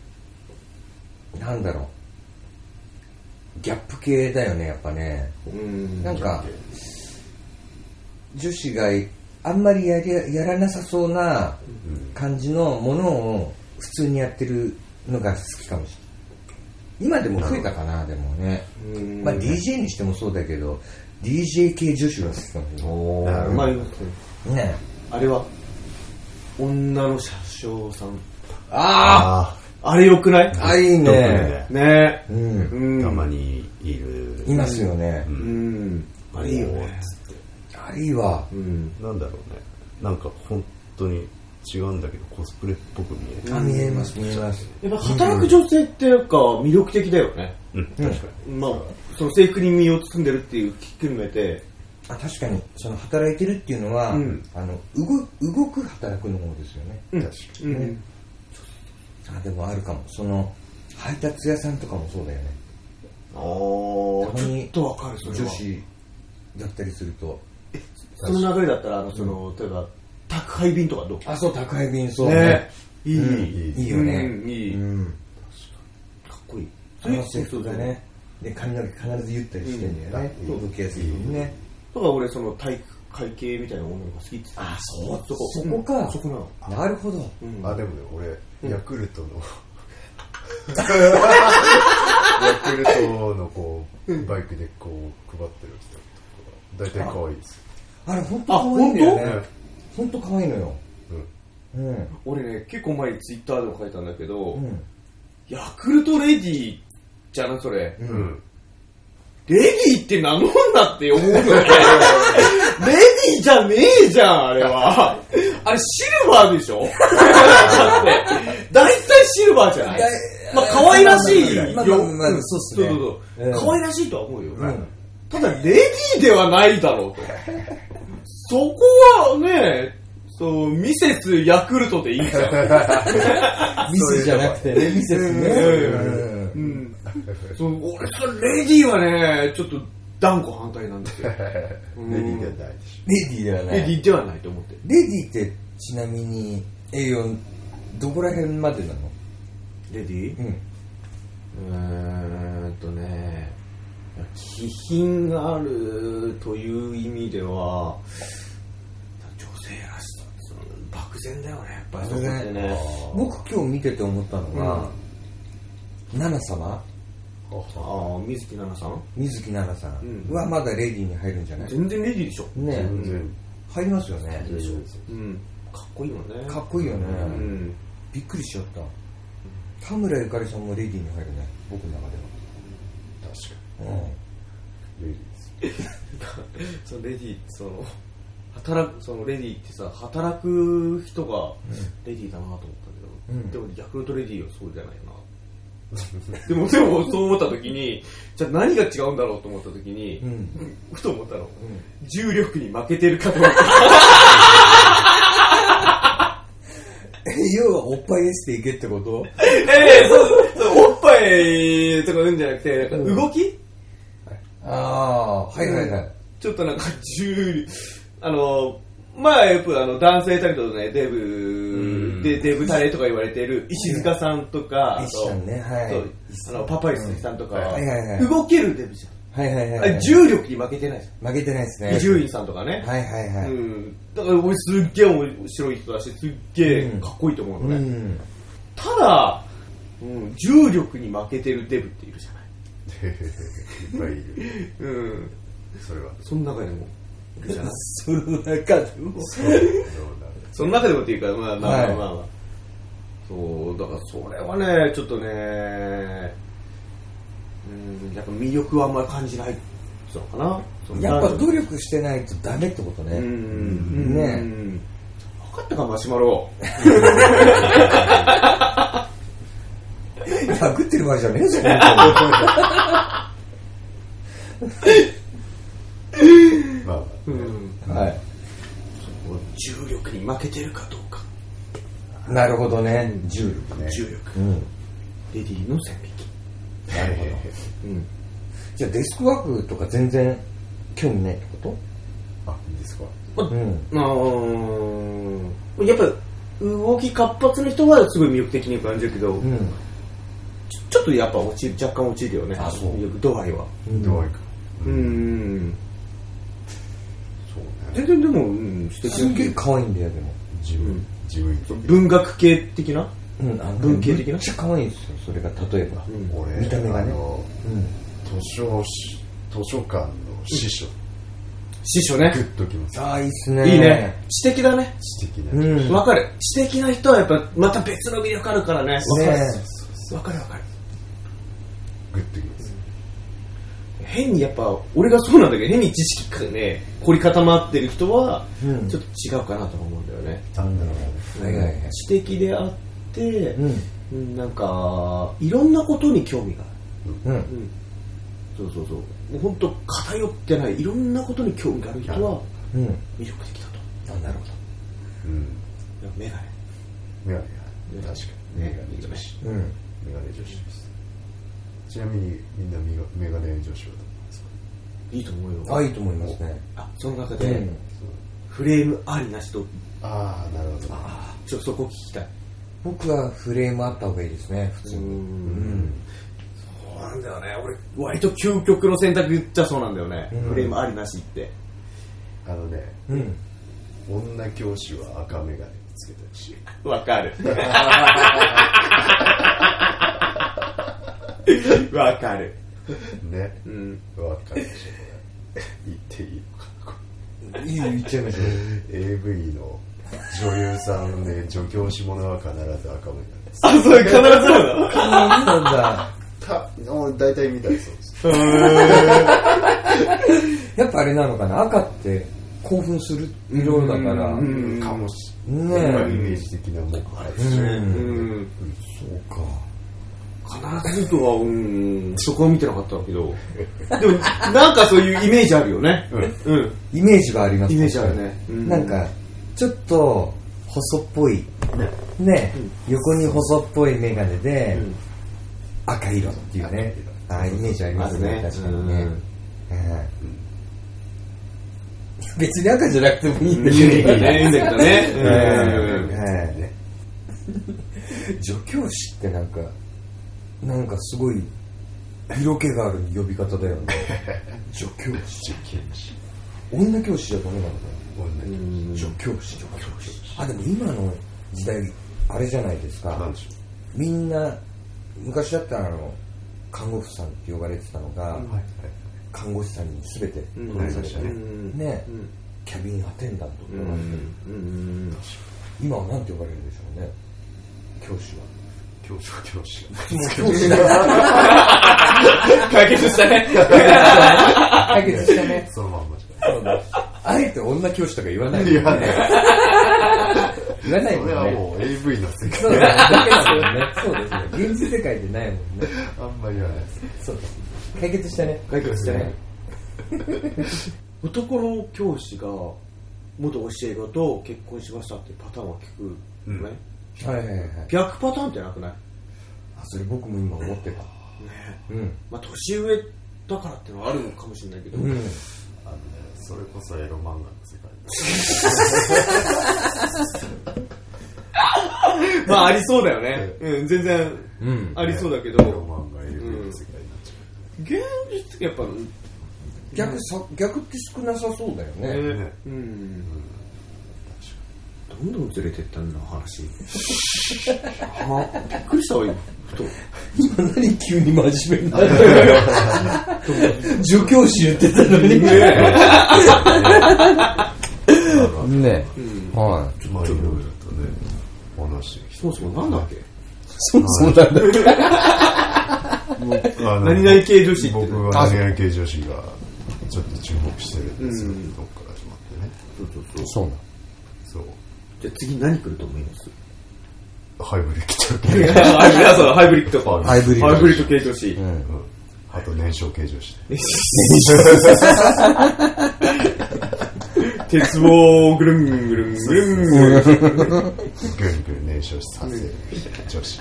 なんだろう。ギャップ系だよね、やっぱね。なんか、女子があんまりやらなさそうな感じのものを普通にやってるのが好きかもしれない。今でも増えたかな、でもね。まあ DJ にしてもそうだけど、DJ 系女子は好きかもしれない。 おー、まあいいですね。 ねあれは女の車掌さん。 あれよくない？ あ、いいね。 ね。 たまにいる。 いますよね。 あれいいよね。 あれいいわ。 なんだろうね。なんか本当に違うんだけど、コスプレっぽく見える。 見えます。 やっぱ働く女性ってなんか魅力的だよね。 確かに。 まあ、その制服に身を包んでるっていう含めて。 確かに、その働いてるっていうのは、動く働くの方ですよね。 確かに。 でもあるかも。その配達屋さんとかもそうだよね。 ちょっとわかる。 女子だったりすると。 その流れだったら、例えば宅配便とかどう？ そう宅配便そうね。いいよね。 いい。かっこいい。 制服がね。で髪の毛必ず言ったりしてんだよね。動きやすいよね。 とか俺その体育会系みたいなものが好きって。 そこか。 そこなの。 なるほど。 でもね、俺ヤクルトのこうバイクでこう配ってる人とか大体可愛いです。 あれ本当可愛いんだよね。本当可愛いのよ。 俺ね結構前にツイッターでも書いたんだけど、ヤクルトレディじゃなそれ。レディって名乗んなって思うのね。レディじゃねえじゃん、あれは。あれシルバーでしょ？だって、大体シルバーじゃない？まあ可愛らしいよ。 まあそうっすね。 可愛らしいとは思うよ。ただ、レディではないだろうと。そこはね、ミセスヤクルトでいいじゃん。 ミスじゃなくてね、ミセスね。 俺それレディーはねちょっと断固反対なんですよ。 レディーではないでしょ。 レディーではない。 レディーではないと思って。 レディーってちなみに栄養どこら辺までなの？ レディー？気品があるという意味では女性らしさ漠然だよね。やっぱりそこってね。 僕今日見てて思ったのが、ナナ様。 水木奈々さん？ 水木奈々さんはまだレディーに入るんじゃない？ 全然レディーでしょ。 ね、入りますよね。 かっこいいよね。 かっこいいよね。びっくりしちゃった。田村ゆかりさんもレディーに入るね。僕の中では。 確かに。レディー。そのレディーそのレディーってさ働く人がレディーだなと思ったけど、でもヤクルトレディーはそうじゃないな。でもそう思った時にじゃあ何が違うんだろうと思った時に、ふと思ったの、重力に負けてるかと思った。 要はおっぱいエステいけってこと？ そうおっぱいとか言うんじゃなくてなんか動き？ はいちょっとなんかまあよく男性タレントのねデブタレとか言われている石塚さんとか、 石さんね、はい、 パパイスさんとか、 はい、 動けるデブじはいはいはい。 重力に負けてないですよ。 負けてないですね。 伊集院さんとかね。 はいはいはい。 だから俺すっげえ面白い人だし、すっげえかっこいいと思うのね。ただ、重力に負けてるデブっているじゃない。 いっぱいいる。それは。 その中でもいるじゃない。 その中でも。 その中でもっていうか、まあ。そう、だからそれはね、ちょっとね、やっぱ魅力はあんまり感じないっていうのかな。 やっぱ努力してないとダメってことね。ね分かったか、マシュマロ。 殴ってる場合じゃねえぞ、 まあ、 はい。 重力に負けてるかどうか。 なるほどね。重力ね。 重力。レディーの線引き。 なるほど。じゃあデスクワークとか全然興味ないってこと？ あ、いいですか。 やっぱ動き活発な人はすごい魅力的に感じるけど、ちょっとやっぱ若干落ちるよね。 あ、そう。 魅力度合いは。 度合いか。 そうね。全然でも、 すんげえ可愛いんだよ、でも。 自分文学系的な、文系的な。 めっちゃ可愛いんですよ、それが例えば。 俺見た目がね。 図書館の司書。 司書ね。 グッときます。 ああ、いいっすね。 いいね。知的だね。 知的な。 わかる。知的な人はやっぱまた別の魅力あるからね。わかる。 グッときます。 変にやっぱ俺がそうなんだけど、変に知識がね凝り固まってる人はちょっと違うかなと思うんだよね。知的であって、なんかいろんなことに興味がある。そうもう本当偏ってない、いろんなことに興味がある人は魅力的だと。 なるほど。メガネ。 確かにメガネ女子。メガネ女子です。ちなみにみんなメガネ女子はどうですか？ いいと思うよ。 いいと思いますね。 その中でフレームありなしと。 なるほど。 ちょっとそこ聞きたい。 僕はフレームあった方がいいですね、普通に。 そうなんだよね。俺割と究極の選択言っちゃそうなんだよね。フレームありなしって。 女教師は赤メガネつけてほしい。 わかる。わかる。 ね。わかるでしょ。言っていいのかな。 言っちゃいましょう。 AV の女優さんで助教師ものは必ず赤メガネです。 そう必ずそうだ。 なんだ。 大体見たりそうです。 やっぱあれなのかな、赤って興奮する色だから。 かもしれない。イメージ的なもんかあるし。 そうか。 必ずとは、そこは見てなかったけど、でもなんかそういうイメージあるよね。 イメージがあります。 イメージあるね。 なんかちょっと細っぽいね、横に細っぽい眼鏡で赤色っていうね、イメージありますね。確かにね。別に赤じゃなくてもいいんだけどね。助教師ってなんかすごい色気がある呼び方だよね。助教師。女教師じゃダメなんだよ。助教師。でも今の時代あれじゃないですか。みんな昔だったら看護婦さんって呼ばれてたのが、看護師さんに全てなりましたね。キャビンアテンダントとか今は何て呼ばれるんでしょうね。教師は。 教師解決したね。 解決したね。 そのまんまじゃあえて女教師とか言わないもんね。言わないもんね。 それはもう AV の世界そうだけなんだよね。そうですね。現実世界でないもんね。 あんまり言わないです。 そうです。解決したね。 解決したね。男の教師が元教え子と結婚しましたっていうパターンは聞くね。逆パターンってなくない？ それ僕も今思ってた。 年上だからってのはあるのかもしれないけど、 それこそエロ漫画の世界ありそうだよね。全然ありそうだけど、 エロ漫画エロの世界になっちゃう。 現実やっぱ逆って少なさそうだよね。 うん。どんどんずれてったんだ話。びっくりしたわ今。 今何急に真面目になる助教師言ってたのにね。 はい。 まあいろいろとね話してきて。 そもそもなんだっけ？ そうなんだっけ。 何々系女子って。 僕は何々系女子がちょっと注目してるんですよ。どっから始まってね。 そうなん。 そう。 じゃあ次何来ると思います？ ハイブリッド系ハイブリッドか。 ハイブリッド系女子。 あと燃焼系女子。 鉄棒ぐるんぐるんぐるんぐるんぐるん燃焼させる女子。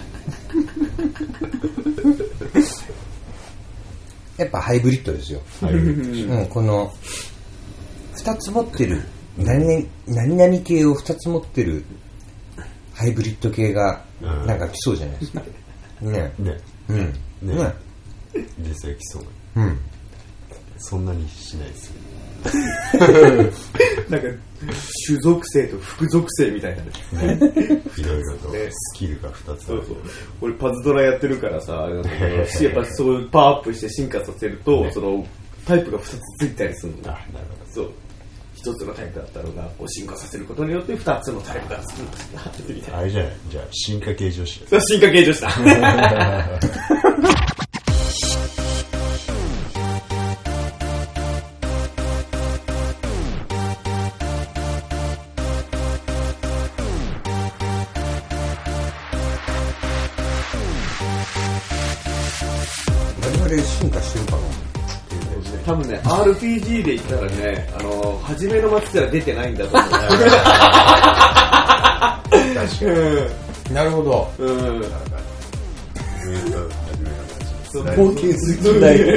やっぱハイブリッドですよ。この2つ持ってる何々系を2つ持ってるハイブリッド系がなんか来そうじゃないですか。ね。 実際来そう。そんなにしないですよ。 なんか種属性と副属性みたいなね。 いろいろとスキルが2つある。 俺パズドラやってるからさ、やっぱそういうパワーアップして進化させると、そのタイプが2つついたりするんだ。そう。一つのタイプだったのがこう進化させることによって2つのタイプがつくんだみたいな。 あれじゃない。じゃあ進化系女子。 そう進化系女子だ。 進化してるかな。 多分ね RPG で言ったらね、初めの街では出てないんだと思う。 確かに。 なるほど。 冒険好きだよ。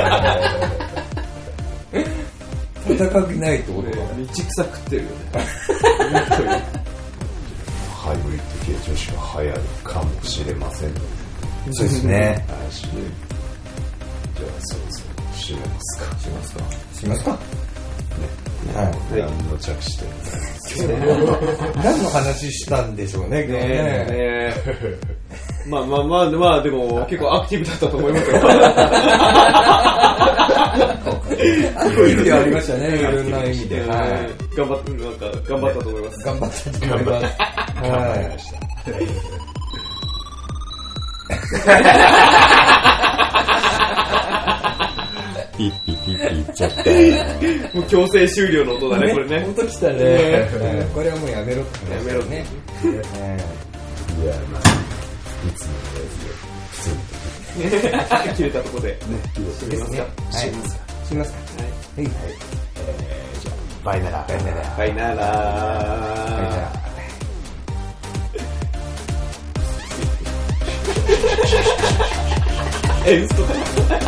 戦くないってことだ。 道草食ってるよね。 ハイブリッド系女子が流行るかもしれません。 そうですね。 じゃあそろそろ締めますか。 しますか。 何の着地点何の話したんでしょうね。 まあでも結構アクティブだったと思いますよ。 アクティブではありましたね。いろんな意味で。 頑張ったと思います。 頑張ったと思います。はい。 ピッピッピッピッちゃったもう強制終了の音だね、これね。 本当来たね。これはもうやめろってやめろね。 いや、まあ、いつものやつで、 切れたとこで。 締めますか。 しますか。はい。 じゃあ、バイナラ。 バイナラ。エンストだ。